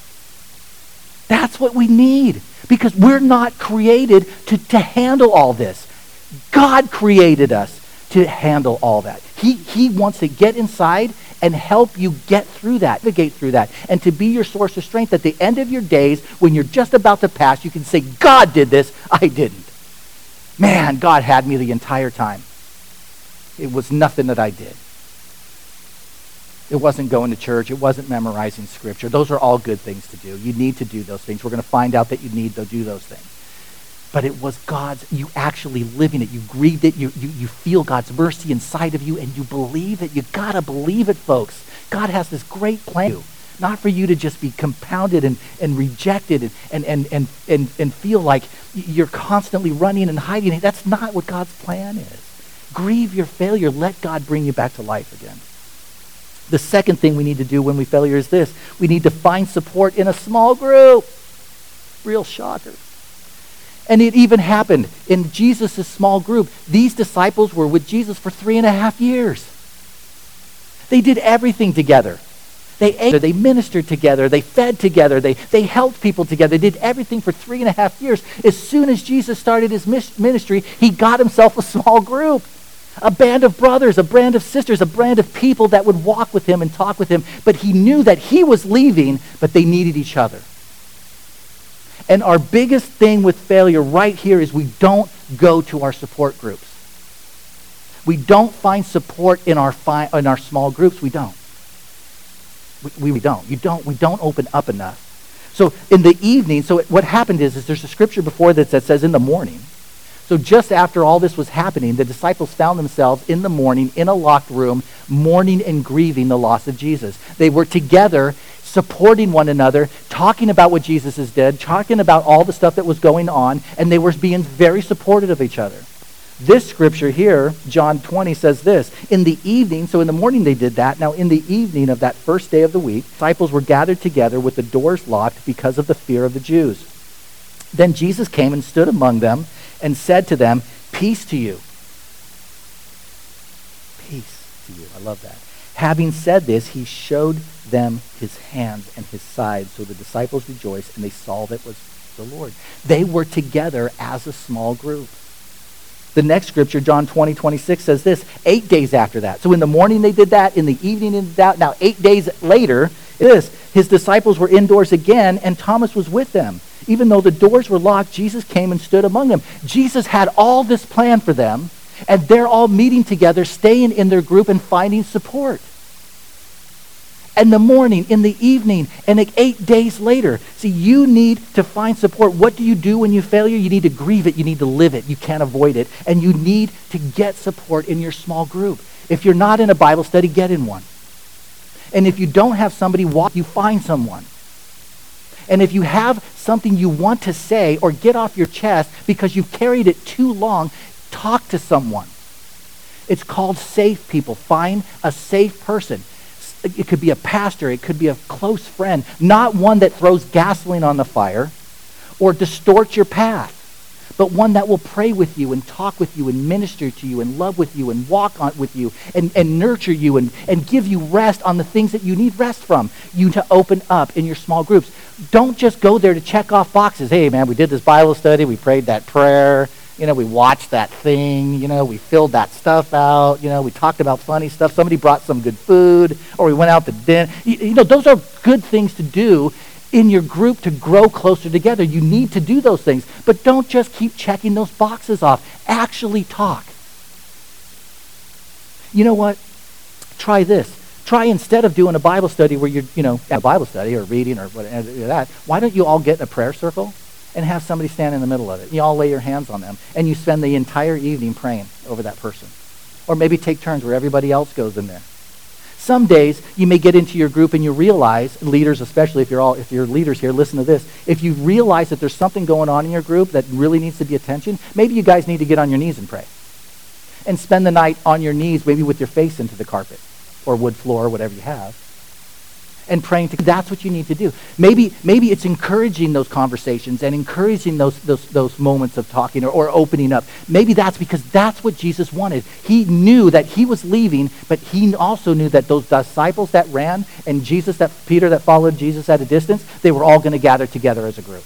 That's what we need, because we're not created to, to handle all this. God created us to handle all that. He, he wants to get inside and help you get through that, navigate through that, and to be your source of strength. At the end of your days, when you're just about to pass, you can say, God did this, I didn't. Man, God had me the entire time. It was nothing that I did. It wasn't going to church. It wasn't memorizing scripture. Those are all good things to do. You need to do those things. We're going to find out that you need to do those things. But it was God's, you actually living it. You grieved it. You, you, you feel God's mercy inside of you, and you believe it. You got to believe it, folks. God has this great plan for you. Not for you to just be compounded and, and rejected and, and, and, and, and, and feel like you're constantly running and hiding. That's not what God's plan is. Grieve your failure. Let God bring you back to life again. The second thing we need to do when we failure is this. We need to find support in a small group. Real shocker. And it even happened in Jesus' small group. These disciples were with Jesus for three and a half years. They did everything together. They ate, they ministered together, they fed together, they, they helped people together, they did everything for three and a half years. As soon as Jesus started his ministry, he got himself a small group. A band of brothers, a band of sisters, a band of people that would walk with him and talk with him. But he knew that he was leaving, but they needed each other. And our biggest thing with failure right here is we don't go to our support groups. We don't find support in our fi- in our small groups. We don't. We, we don't. You don't. We don't open up enough. So in the evening, so what happened is, is there's a scripture before this that says in the morning. So just after all this was happening, the disciples found themselves in the morning in a locked room, mourning and grieving the loss of Jesus. They were together, supporting one another, talking about what Jesus has did, talking about all the stuff that was going on, and they were being very supportive of each other. This scripture here, John twenty, says this. In the evening, so in the morning they did that. Now in the evening of that first day of the week, disciples were gathered together with the doors locked because of the fear of the Jews. Then Jesus came and stood among them and said to them, peace to you. Peace to you. I love that. Having said this, he showed them his hands and his side. So the disciples rejoiced, and they saw that it was the Lord. They were together as a small group. The next scripture, John twenty, twenty-six, says this, eight days after that. So in the morning they did that, in the evening they did that. Now eight days later, this, his disciples were indoors again, and Thomas was with them. Even though the doors were locked, Jesus came and stood among them. Jesus had all this plan for them, and they're all meeting together, staying in their group and finding support. In the morning, in the evening, and like eight days later. See, you need to find support. What do you do when you fail? You need to grieve it. You need to live it. You can't avoid it. And you need to get support in your small group. If you're not in a Bible study, get in one. And if you don't have somebody walk, you find someone. And if you have something you want to say or get off your chest because you've carried it too long, talk to someone. It's called safe people. Find a safe person. It could be a pastor. It could be a close friend. Not one that throws gasoline on the fire or distorts your path, but one that will pray with you and talk with you and minister to you and love with you and walk on with you and, and nurture you and, and give you rest on the things that you need rest from. You to open up in your small groups. Don't just go there to check off boxes. Hey, man, we did this Bible study. We prayed that prayer. You know, we watched that thing. You know, we filled that stuff out. You know, we talked about funny stuff. Somebody brought some good food, or we went out to dinner. You, you know, those are good things to do in your group to grow closer together. You need to do those things. But don't just keep checking those boxes off. Actually talk. You know what? Try this. Try, instead of doing a Bible study where you're, you know, at a Bible study or reading or whatever that, why don't you all get in a prayer circle and have somebody stand in the middle of it? You all lay your hands on them, and you spend the entire evening praying over that person. Or maybe take turns where everybody else goes in there. Some days you may get into your group and you realize, leaders especially, if you're all if you're leaders here, listen to this. If you realize that there's something going on in your group that really needs to be attention, maybe you guys need to get on your knees and pray. And spend the night on your knees, maybe with your face into the carpet or wood floor or whatever you have. and praying to, that's what you need to do. Maybe maybe it's encouraging those conversations and encouraging those those, those moments of talking or, or opening up. Maybe that's because that's what Jesus wanted. He knew that he was leaving, but he also knew that those disciples that ran and Jesus, that Peter that followed Jesus at a distance, they were all going to gather together as a group.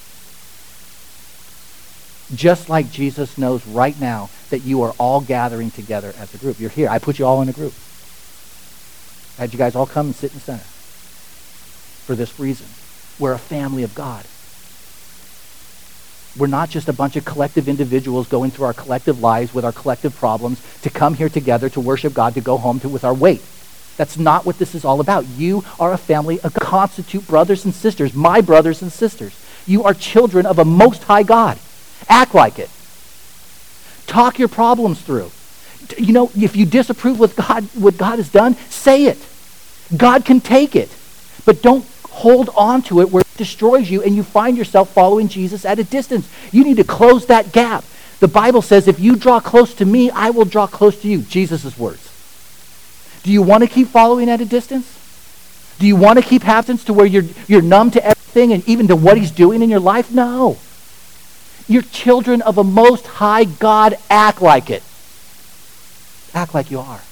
Just like Jesus knows right now that you are all gathering together as a group. You're here. I put you all in a group. I had you guys all come and sit in the center for this reason. We're a family of God. We're not just a bunch of collective individuals going through our collective lives with our collective problems to come here together to worship God, to go home to with our weight. That's not what this is all about. You are a family of constitute brothers and sisters, my brothers and sisters. You are children of a most high God. Act like it. Talk your problems through. You know, if you disapprove with God, what God has done, say it. God can take it. But don't hold on to it where it destroys you and you find yourself following Jesus at a distance. You need to close that gap. The Bible says, if you draw close to me, I will draw close to you. Jesus' words. Do you want to keep following at a distance? Do you want to keep habits to where you're, you're numb to everything and even to what he's doing in your life? No. You're children of a most high God. Act like it. Act like you are.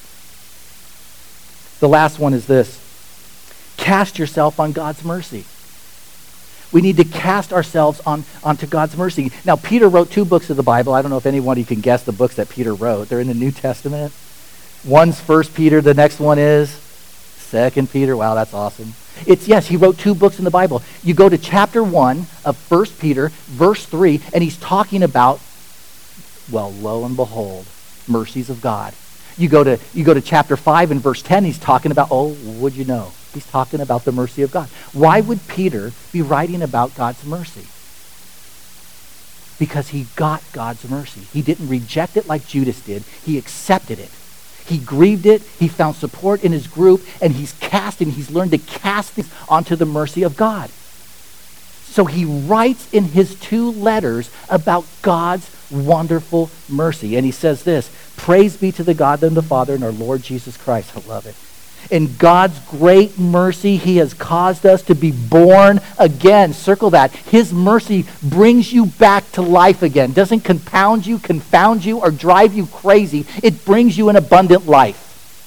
The last one is this. Cast yourself on God's mercy. We need to cast ourselves on onto God's mercy. Now, Peter wrote two books of the Bible. I don't know if anybody can guess the books that Peter wrote. They're in the New Testament. One's First Peter. The next one is Second Peter. Wow, that's awesome. It's, yes, he wrote two books in the Bible. You go to chapter one of First Peter, verse three, and he's talking about, well, lo and behold, mercies of God. You go to you go to chapter five and verse ten, he's talking about, oh, would you know? He's talking about the mercy of God. Why would Peter be writing about God's mercy? Because he got God's mercy. He didn't reject it like Judas did. He accepted it. He grieved it, he found support in his group, and he's casting, he's learned to cast this onto the mercy of God. So he writes in his two letters about God's wonderful mercy. And he says this, praise be to the God and the Father and our Lord Jesus Christ. I love it. In God's great mercy, he has caused us to be born again. Circle that. His mercy brings you back to life again. Doesn't compound you, confound you, or drive you crazy. It brings you an abundant life.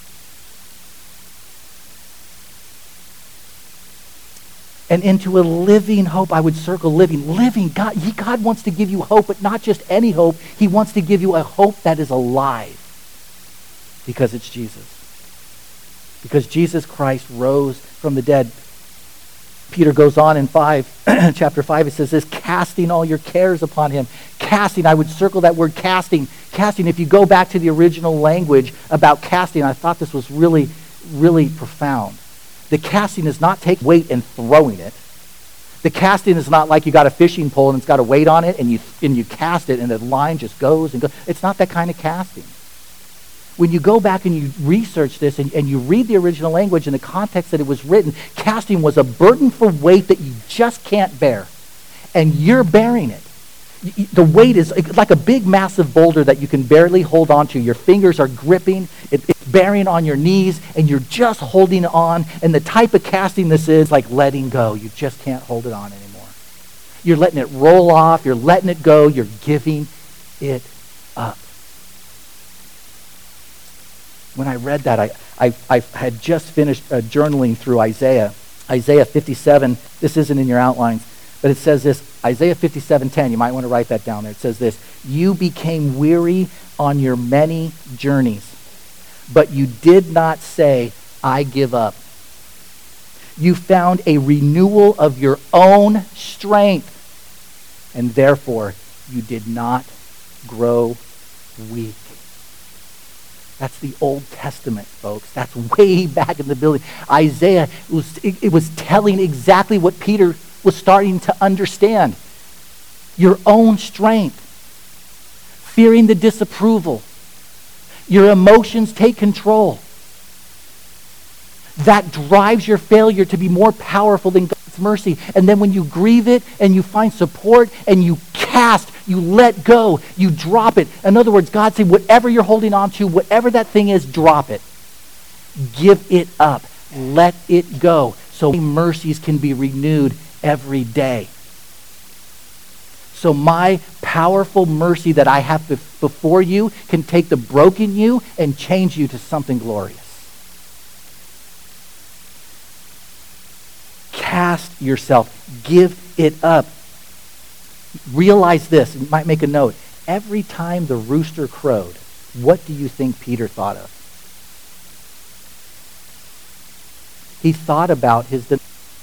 And into a living hope. I would circle living. Living. God, he, God wants to give you hope, but not just any hope. He wants to give you a hope that is alive. Because it's Jesus. Because Jesus Christ rose from the dead. Peter goes on in five, chapter five, it says this, casting all your cares upon him. Casting, I would circle that word casting. Casting, if you go back to the original language about casting, I thought this was really, really profound. The casting is not taking weight and throwing it. The casting is not like you got a fishing pole and it's got a weight on it and you and you cast it and the line just goes and goes. It's not that kind of casting. When you go back and you research this and, and you read the original language in the context that it was written, casting was a burdenful weight that you just can't bear. And you're bearing it. The weight is like a big, massive boulder that you can barely hold on to. Your fingers are gripping. It, it's bearing on your knees, and you're just holding on. And the type of casting this is like letting go. You just can't hold it on anymore. You're letting it roll off. You're letting it go. You're giving it up. When I read that, I, I, I had just finished uh, journaling through Isaiah. Isaiah fifty-seven, this isn't in your outlines, but it says this, Isaiah fifty-seven ten, you might want to write that down there. It says this, you became weary on your many journeys, but you did not say, I give up. You found a renewal of your own strength, and therefore you did not grow weak. That's the Old Testament, folks. That's way back in the building. Isaiah, was, it, it was telling exactly what Peter was starting to understand. Your own strength. Fearing the disapproval. Your emotions take control. That drives your failure to be more powerful than God's mercy. And then when you grieve it and you find support and you cast, you let go, you drop it. In other words, God said, whatever you're holding on to, whatever that thing is, drop it. Give it up. Let it go. so mercies can be renewed every day. So my powerful mercy that I have bef- before you can take the broken you and change you to something glorious. Cast yourself. Give it up. Realize this. You might make a note. Every time the rooster crowed, what do you think Peter thought of? He thought about his... De-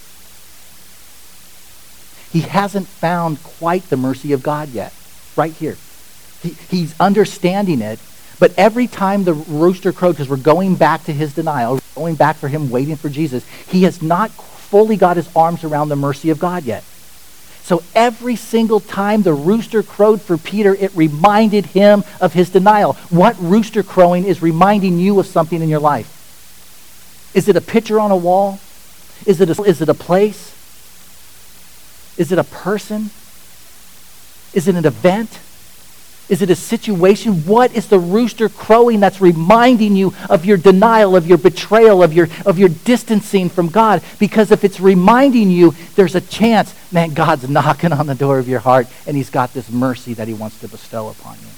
he hasn't found quite the mercy of God yet. Right here. He, he's understanding it, but every time the rooster crowed, because we're going back to his denial, going back for him waiting for Jesus, he has not fully got his arms around the mercy of God yet. So every single time the rooster crowed for Peter, it reminded him of his denial. What rooster crowing is reminding you of something in your life? Is it a picture on a wall? Is it a, is it a place? Is it a person? Is it an event? Is it a situation? What is the rooster crowing that's reminding you of your denial, of your betrayal, of your, of your distancing from God? Because if it's reminding you, there's a chance, man, God's knocking on the door of your heart and he's got this mercy that he wants to bestow upon you.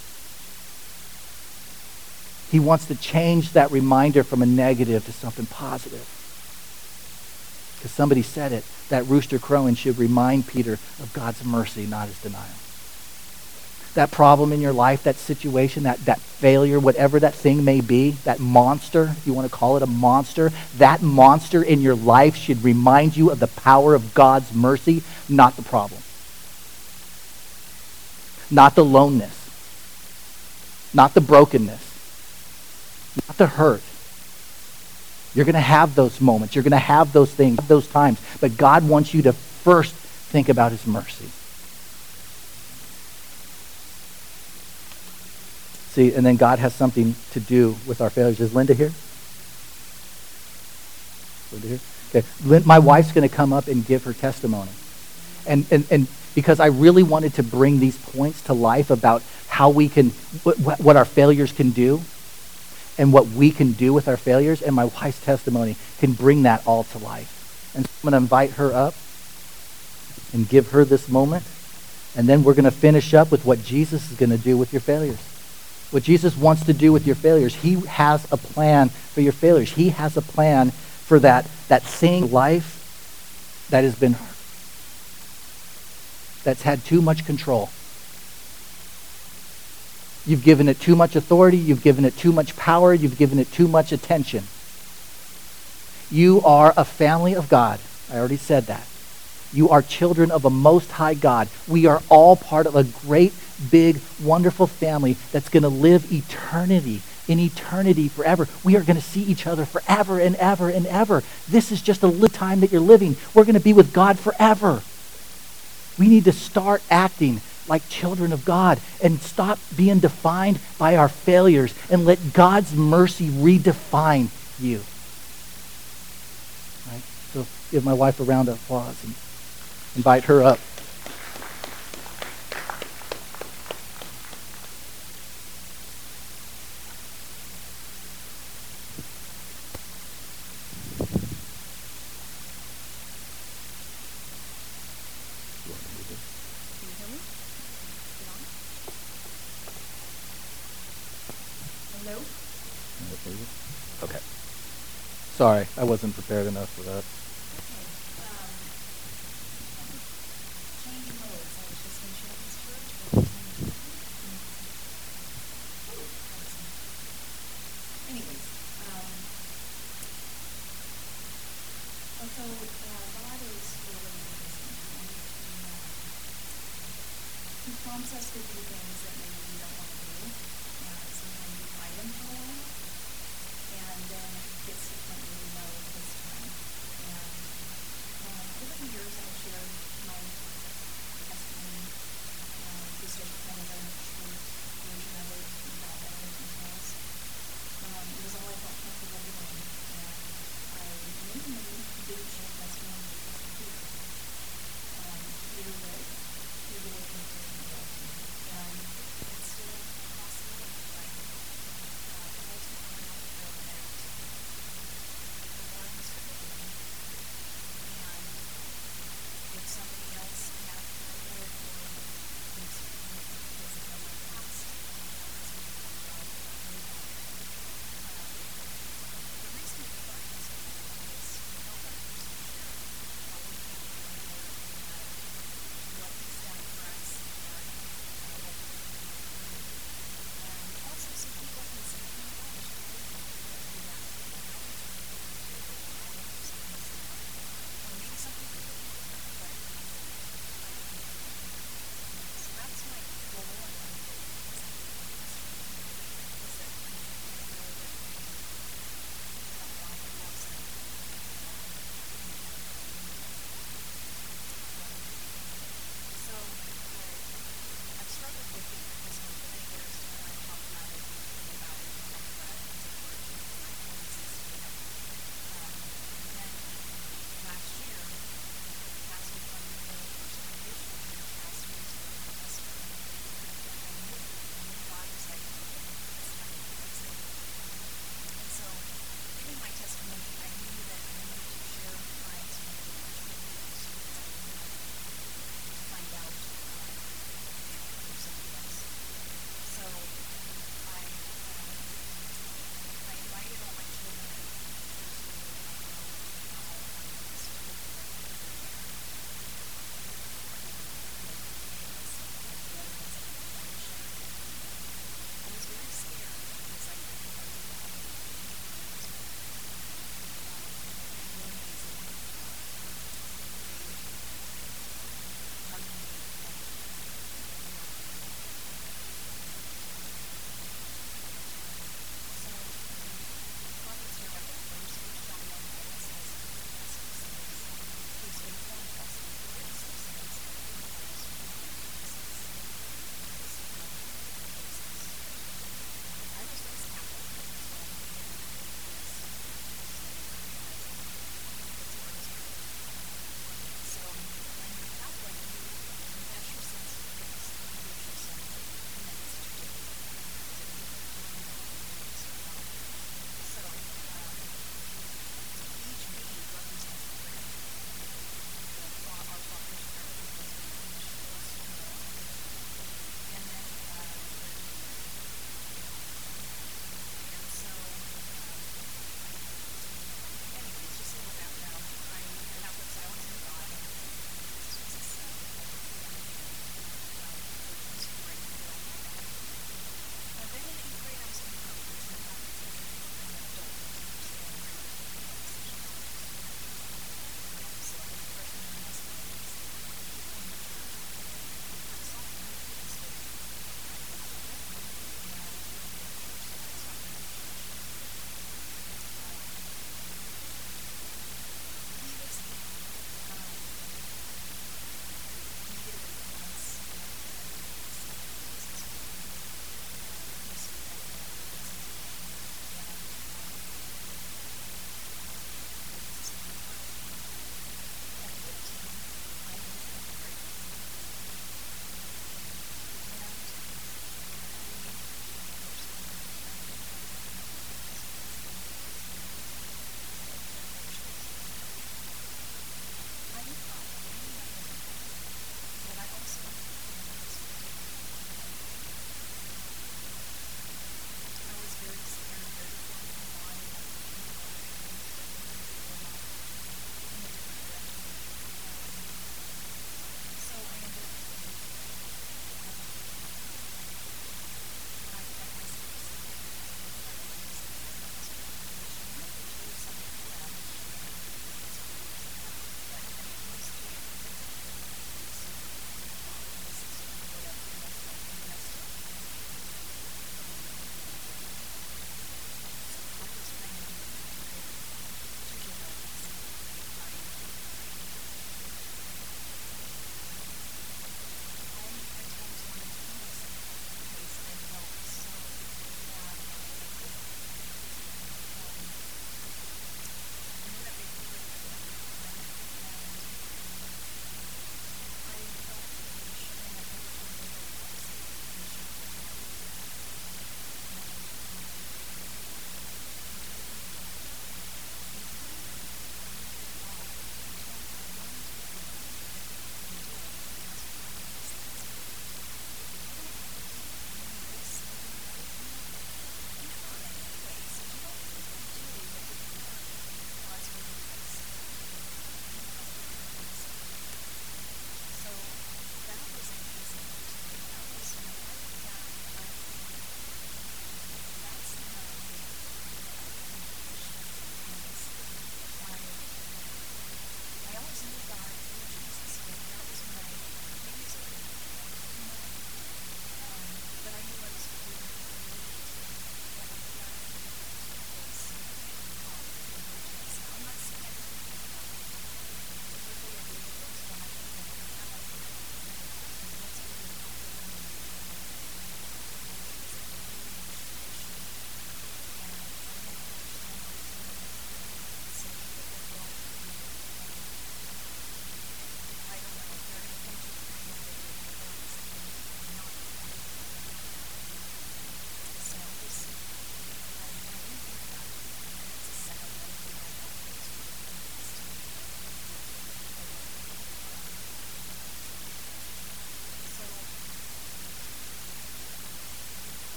He wants to change that reminder from a negative to something positive. Because somebody said it, that rooster crowing should remind Peter of God's mercy, not his denial. That problem in your life, that situation, that, that failure, whatever that thing may be, that monster, if you want to call it a monster, that monster in your life should remind you of the power of God's mercy, not the problem. Not the loneness. Not the brokenness. Not the hurt. You're going to have those moments. You're going to have those things, those times. But God wants you to first think about his mercy. See, and then God has something to do with our failures. Is Linda here? Linda here? Okay. Lynn, my wife's going to come up and give her testimony. And, and, and because I really wanted to bring these points to life about how we can, what, what our failures can do and what we can do with our failures. And my wife's testimony can bring that all to life. And so I'm going to invite her up and give her this moment. And then we're going to finish up with what Jesus is going to do with your failures. What Jesus wants to do with your failures. He has a plan for your failures. He has a plan for that, that thing, life that has been, that's had too much control. You've given it too much authority. You've given it too much power. You've given it too much attention. You are a family of God. I already said that. You are children of a most high God. We are all part of a great, big, wonderful family that's going to live eternity, in eternity forever. We are going to see each other forever and ever and ever. This is just a little time that you're living. We're going to be with God forever. We need to start acting like children of God and stop being defined by our failures and let God's mercy redefine you. Right? So give my wife a round of applause and invite her up. Okay. Sorry, I wasn't prepared enough for that.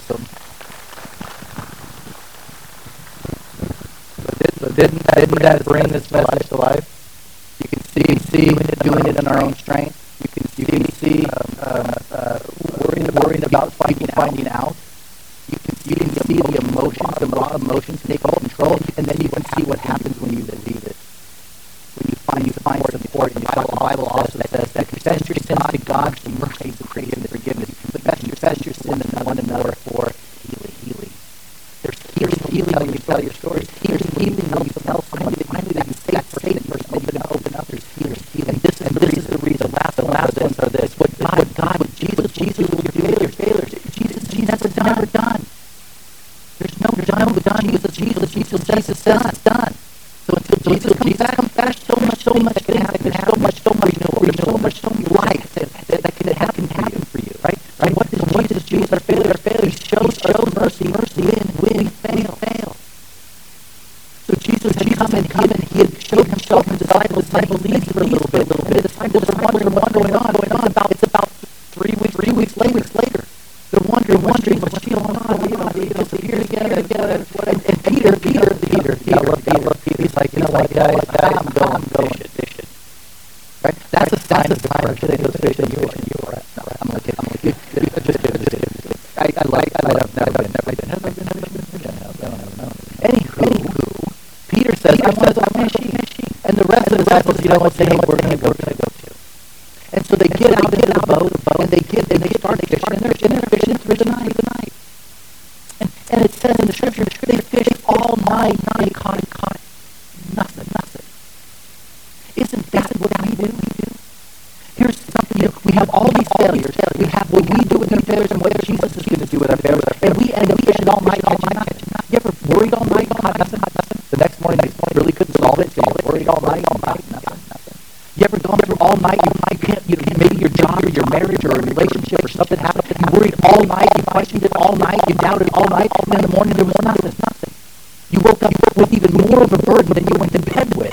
awesome. So didn't that, didn't that bring this message to life? You can see, you can see doing it in our own strength. You can, you can see um, uh, worrying, worrying about finding, finding out. You can, you can see the emotions, the raw emotions take control, and then you can see what happens when you believe it. When you find, you find support, and the Bible also says that confess your sins to God for mercy, grace, and forgiveness. Confess, confess your sins to one another for healing. healing. There's healing, healing when you tell your story. There's healing when you tell somebody that finally that you say that person that you're going to open up. There's healing. And this, and this is the reason. The last, the last ones are this. What God, what God, what Jesus, Jesus will do with your failures. Jesus, Jesus has never done. There's no done with done. Jesus, Jesus, Jesus, Jesus says it's done. So until Jesus comes back, comes back, so much, so much can happen. There's so much, so much, there's so much, so much life that, that, that can happen, happen for you, right? Right? What does what does Jesus our failure, our failure? He shows, shows mercy, mercy when, when we fail, fail. So Jesus had come and come and he had showed himself and disciples, disciples lead for a little bit, a little bit. The disciples are wondering what's going on, going on. About it's about three weeks, three weeks later, later. They're wondering, wondering what's going on. You know, they disappear together, together. And, and Peter, Peter, Peter, Peter, I love, I love Peter. He's like, you know what, guys, I'm going, I'm going fishing. Right? That's a sign of time. Should I go fishing? You are, you are. I'm like, I'm like, just kidding, just kidding. I, I like, I like, I've never been, never been, never been, never been fishing. I don't know. Anywho, Peter says, I want to go fishing. And the rest of the disciples, you know what, say, hey, we're going to go, we're going to go too. And so they get out, they get out of the boat, and they get, and they start fishing, and they're, and they're fishing through the night, the night. And, and it says in the scripture, they fished all night, and caught, caught nothing, nothing. Isn't that what we do? We do. Here's something, you know, we have all these failures. We have what we do with our failures and what Jesus is going to do with our failures. And we end up fishing all night, all night. You ever worried all night, caught nothing, nothing? The next morning, next morning, really couldn't solve it, so you worried all night, all night, nothing, nothing. You ever gone through all night, you, you can't, you know, maybe your job or your marriage or a relationship or something happened, you worried all night, you questioned it all night, you doubted all night, and in the morning there was nothing, nothing. You woke up with even more of a burden than you went to bed with.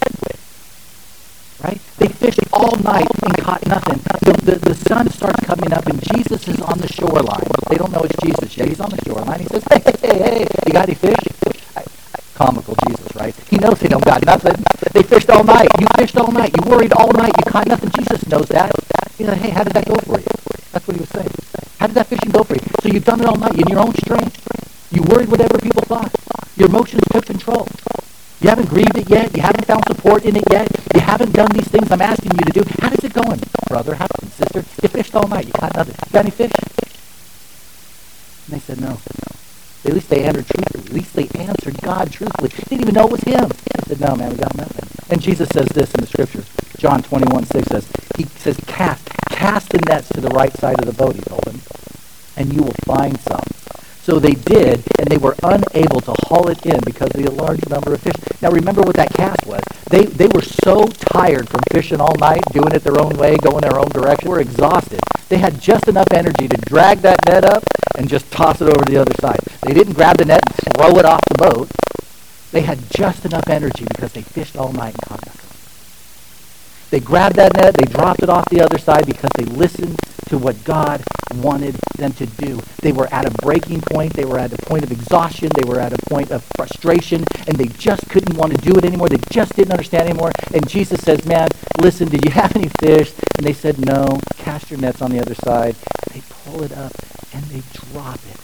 Right? They fished all night and caught nothing. The, the, the sun starts coming up and Jesus is on the shoreline. They don't know it's Jesus yet. He's on the shoreline. He says, hey, hey, hey, you got any fish? I, I, comical Jesus, right? He knows they don't got nothing. They fished all night. You fished all night. You worried all night. You caught nothing. Jesus knows that. He's like, hey, how did that go for you? That's what he was saying. How did that fishing go for you? So you've done it all night in your own strength. You worried whatever people thought. Your emotions took control. You haven't grieved it yet. You haven't found support in it yet. You haven't done these things I'm asking you to do. How is it going, brother? How is it, sister? You fished all night. You caught nothing. You got any fish? And they said no. At least they answered truthfully. At least they answered God truthfully. They didn't even know it was him. They said, no, man, we got nothing. And Jesus says this in the scripture. John twenty-one six says, he says, cast, cast the nets to the right side of the boat, he told them, and you will find some. So they did, and they were unable to haul it in because of the large number of fish. Now remember what that cast was. They they were so tired from fishing all night, doing it their own way, going their own direction. They were exhausted. They had just enough energy to drag that net up and just toss it over to the other side. They didn't grab the net and throw it off the boat. They had just enough energy because they fished all night and caught nothing. They grabbed that net, they dropped it off the other side because they listened to what God wanted them to do. They were at a breaking point. They were at a point of exhaustion. They were at a point of frustration, and they just couldn't want to do it anymore. They just didn't understand anymore. And Jesus says, man, listen, did you have any fish? And they said, no. Cast your nets on the other side. And they pull it up, and they drop it.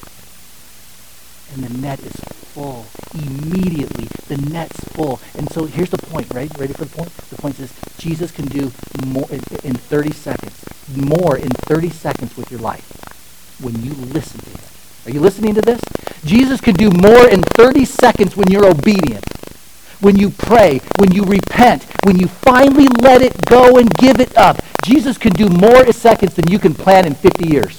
And the net is full. Immediately, the net's full. And so here's the point, right? Ready for the point? The point is Jesus can do more in thirty seconds. More in thirty seconds with your life when you listen to him. Are you listening to this? Jesus can do more in thirty seconds when you're obedient. When you pray, when you repent, when you finally let it go and give it up. Jesus can do more in seconds than you can plan in fifty years.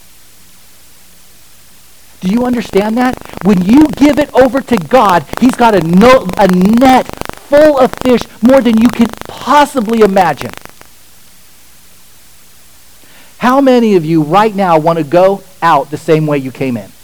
Do you understand that? When you give it over to God, he's got a, no, a net full of fish, more than you could possibly imagine. How many of you right now want to go out the same way you came in?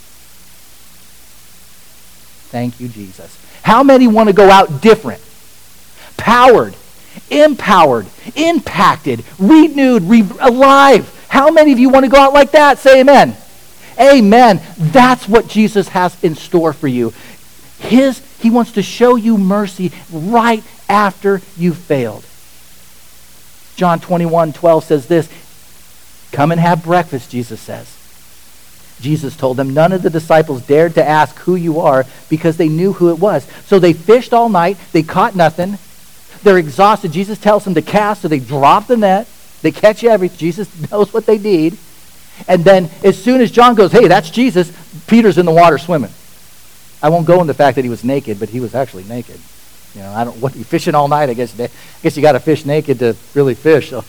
Thank you, Jesus. How many want to go out different? Powered, empowered, impacted, renewed, re- alive. How many of you want to go out like that? Say amen. Amen. That's what Jesus has in store for you. His, he wants to show you mercy right after you failed. John twenty-one twelve says this, come and have breakfast, Jesus says. Jesus told them, none of the disciples dared to ask who you are because they knew who it was. So they fished all night. They caught nothing. They're exhausted. Jesus tells them to cast, so they drop the net. They catch everything. Jesus knows what they need. And then as soon as John goes, hey, that's Jesus, Peter's in the water swimming. I won't go into the fact that he was naked, but he was actually naked. You know, I don't. What you fishing all night? I guess. I guess you got to fish naked to really fish. So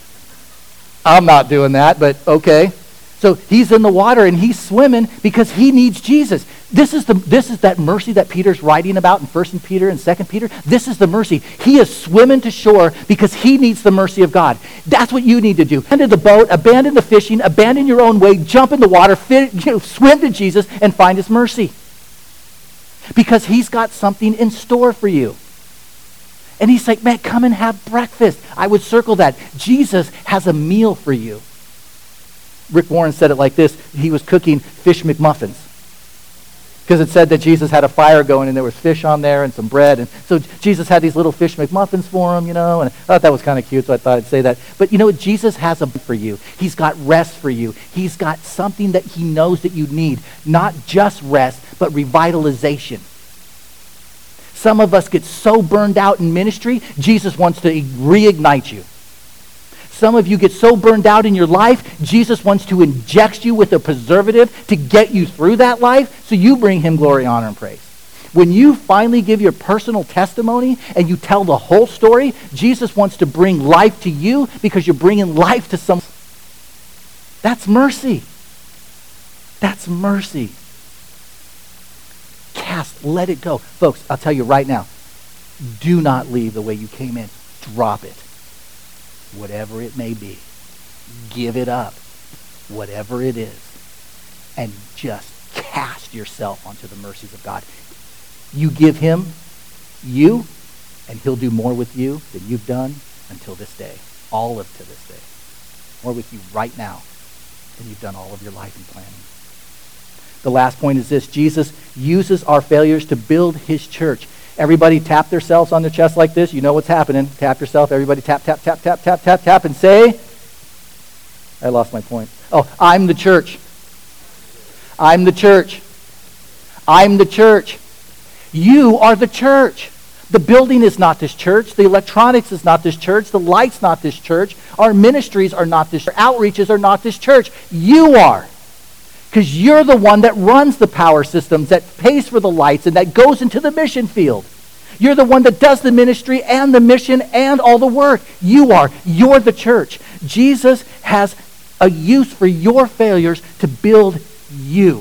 I'm not doing that, but okay. So he's in the water and he's swimming because he needs Jesus. This is the this is that mercy that Peter's writing about in First Peter and Second Peter. This is the mercy. He is swimming to shore because he needs the mercy of God. That's what you need to do. Abandon the boat, abandon the fishing, abandon your own way, jump in the water, fit, you know, swim to Jesus and find his mercy. Because he's got something in store for you. And he's like, man, come and have breakfast. I would circle that. Jesus has a meal for you. Rick Warren said it like this. He was cooking fish McMuffins. Because it said that Jesus had a fire going and there was fish on there and some bread. And so Jesus had these little fish McMuffins for him, you know. And I thought that was kind of cute, so I thought I'd say that. But you know what? Jesus has a for you. He's got rest for you. He's got something that he knows that you need. Not just rest, but revitalization. Some of us get so burned out in ministry, Jesus wants to reignite you. Some of you get so burned out in your life, Jesus wants to inject you with a preservative to get you through that life, so you bring him glory, honor, and praise. When you finally give your personal testimony and you tell the whole story, Jesus wants to bring life to you because you're bringing life to some. That's mercy. That's mercy. Cast, let it go. Folks, I'll tell you right now, do not leave the way you came in. Drop it. Whatever it may be. Give it up. Whatever it is. And just cast yourself onto the mercies of God. You give him you, and he'll do more with you than you've done until this day. All of to this day. More with you right now than you've done all of your life in planning. The last point is this. Jesus uses our failures to build his church. Everybody tap themselves on their chest like this. You know what's happening. Tap yourself. Everybody tap, tap, tap, tap, tap, tap, tap, and say, I lost my point. Oh, I'm the church. I'm the church. I'm the church. You are the church. The building is not this church. The electronics is not this church. The lights not this church. Our ministries are not this church. Our outreaches are not this church. You are. Because you're the one that runs the power systems, that pays for the lights, and that goes into the mission field. You're the one that does the ministry and the mission and all the work. You are. You're the church. Jesus has a use for your failures to build you.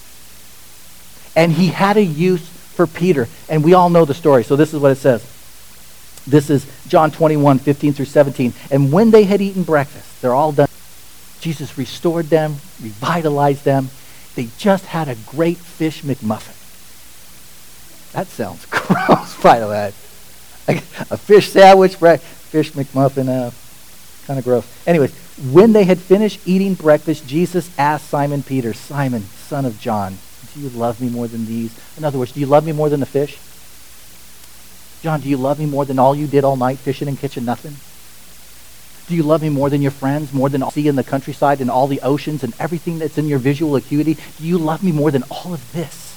And he had a use for Peter. And we all know the story. So this is what it says. This is John twenty-one, fifteen through seventeen. And when they had eaten breakfast, they're all done. Jesus restored them, revitalized them. They just had a great fish McMuffin. That sounds gross, by the way. Like a fish sandwich, fish McMuffin, uh, kind of gross. Anyways, when they had finished eating breakfast, Jesus asked Simon Peter, Simon, son of John, do you love me more than these? In other words, do you love me more than the fish? John, do you love me more than all you did all night fishing and catching nothing? Do you love me more than your friends, more than all the sea in the countryside and all the oceans and everything that's in your visual acuity? Do you love me more than all of this?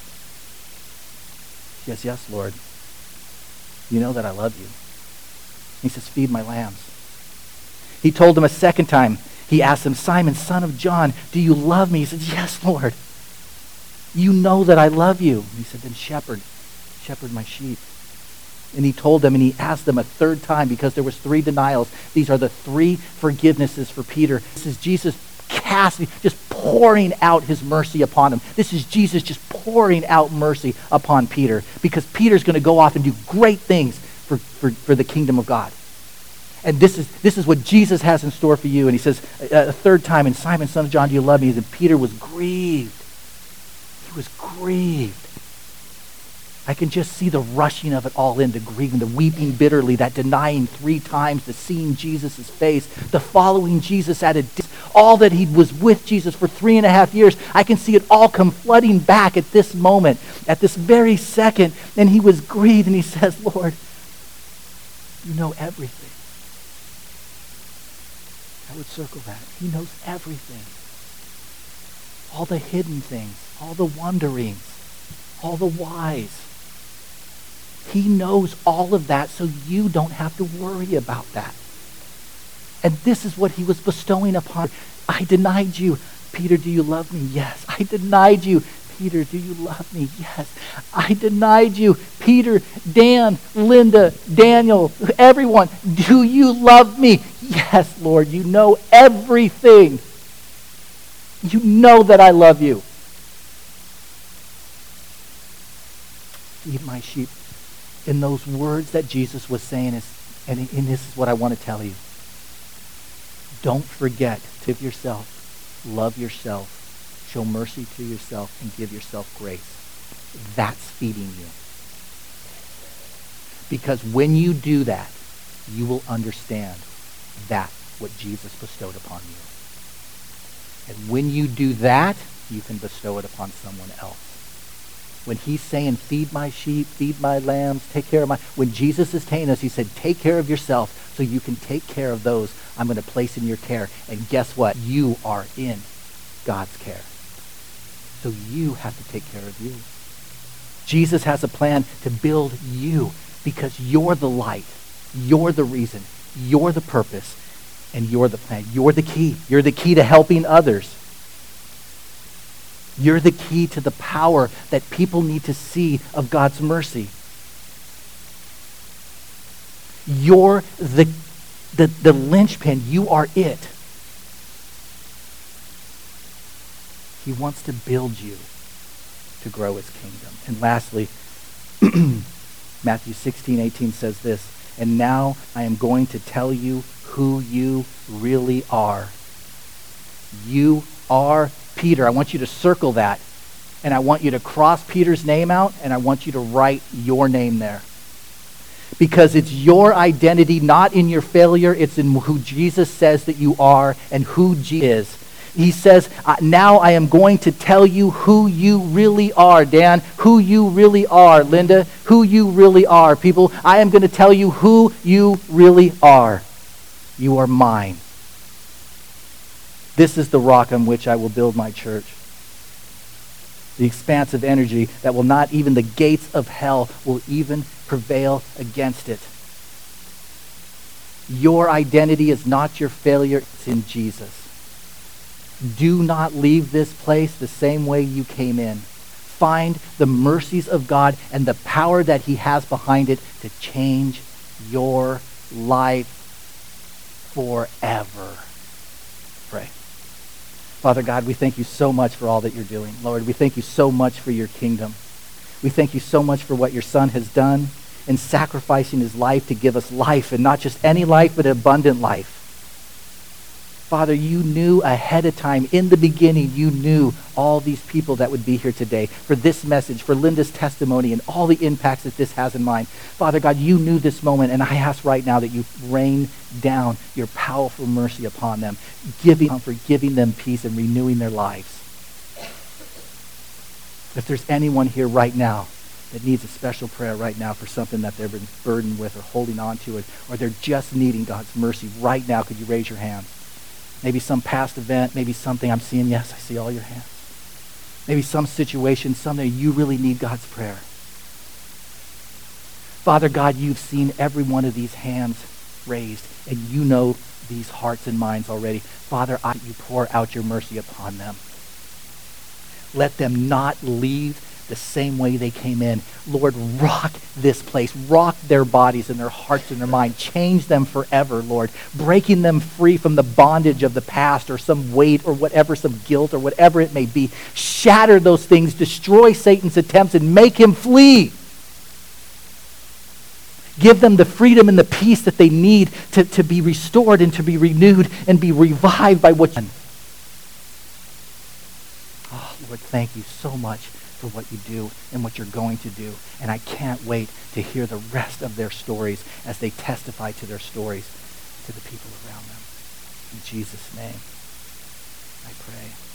Yes, yes, Lord. You know that I love you. He says, feed my lambs. He told him a second time. He asked him, Simon, son of John, do you love me? He said, yes, Lord. You know that I love you. He said, then shepherd, shepherd my sheep. And he told them, and he asked them a third time, because there was three denials. These are the three forgivenesses for Peter. This is Jesus casting, just pouring out his mercy upon him. This is Jesus just pouring out mercy upon Peter, because Peter's going to go off and do great things for, for, for the kingdom of God. And this is this is what Jesus has in store for you. And he says a, a third time, and Simon, son of John, do you love me? And Peter was grieved. He was grieved. I can just see the rushing of it all in, the grieving, the weeping bitterly, that denying three times, the seeing Jesus' face, the following Jesus at a distance. all that he was with Jesus for three and a half years. I can see it all come flooding back at this moment, at this very second. And he was grieved and he says, Lord, you know everything. I would circle that. He knows everything. All the hidden things, all the wonderings, all the whys. He knows all of that, so you don't have to worry about that. And this is what he was bestowing upon. I denied you. Peter, do you love me? Yes. I denied you. Peter, do you love me? Yes. I denied you. Peter, Dan, Linda, Daniel, everyone, do you love me? Yes, Lord, you know everything. You know that I love you. Feed my sheep. In those words that Jesus was saying, is, and, and this is what I want to tell you. Don't forget to give yourself, love yourself, show mercy to yourself, and give yourself grace. That's feeding you. Because when you do that, you will understand that what Jesus bestowed upon you. And when you do that, you can bestow it upon someone else. When he's saying, feed my sheep, feed my lambs, take care of my... When Jesus is telling us, he said, take care of yourself so you can take care of those I'm going to place in your care. And guess what? You are in God's care. So you have to take care of you. Jesus has a plan to build you because you're the light. You're the reason. You're the purpose. And you're the plan. You're the key. You're the key to helping others. You're the key to the power that people need to see of God's mercy. You're the, the, the linchpin. You are it. He wants to build you to grow his kingdom. And lastly, Matthew sixteen eighteen says this, and now I am going to tell you who you really are. You are Peter. I want you to circle that. And I want you to cross Peter's name out, and I want you to write your name there. Because it's your identity, not in your failure. It's in who Jesus says that you are and who Jesus is. He says, now I am going to tell you who you really are, Dan, who you really are, Linda, who you really are. People, I am going to tell you who you really are. You are mine. This is the rock on which I will build my church. The expansive energy that will not even the gates of hell will even prevail against it. Your identity is not your failure, it's in Jesus. Do not leave this place the same way you came in. Find the mercies of God and the power that he has behind it to change your life forever. Pray. Father God, we thank you so much for all that you're doing. Lord, we thank you so much for your kingdom. We thank you so much for what your Son has done in sacrificing his life to give us life, and not just any life, but abundant life. Father, you knew ahead of time, in the beginning, you knew all these people that would be here today for this message, for Linda's testimony, and all the impacts that this has in mind. Father God, you knew this moment, and I ask right now that you rain down your powerful mercy upon them, giving comfort, giving them peace, and renewing their lives. If there's anyone here right now that needs a special prayer right now for something that they've been burdened with or holding on to, it, or they're just needing God's mercy right now, could you raise your hand? Maybe some past event, maybe something I'm seeing. Yes, I see all your hands. Maybe some situation, something you really need God's prayer. Father God, you've seen every one of these hands raised, and you know these hearts and minds already. Father, I you pour out your mercy upon them. Let them not leave the same way they came in. Lord, rock this place. Rock their bodies and their hearts and their mind. Change them forever, Lord. Breaking them free from the bondage of the past or some weight or whatever, some guilt or whatever it may be. Shatter those things. Destroy Satan's attempts and make him flee. Give them the freedom and the peace that they need to, to be restored and to be renewed and be revived by what you... Oh, Lord, thank you so much for what you do and what you're going to do. And I can't wait to hear the rest of their stories as they testify to their stories to the people around them. In Jesus' name, I pray.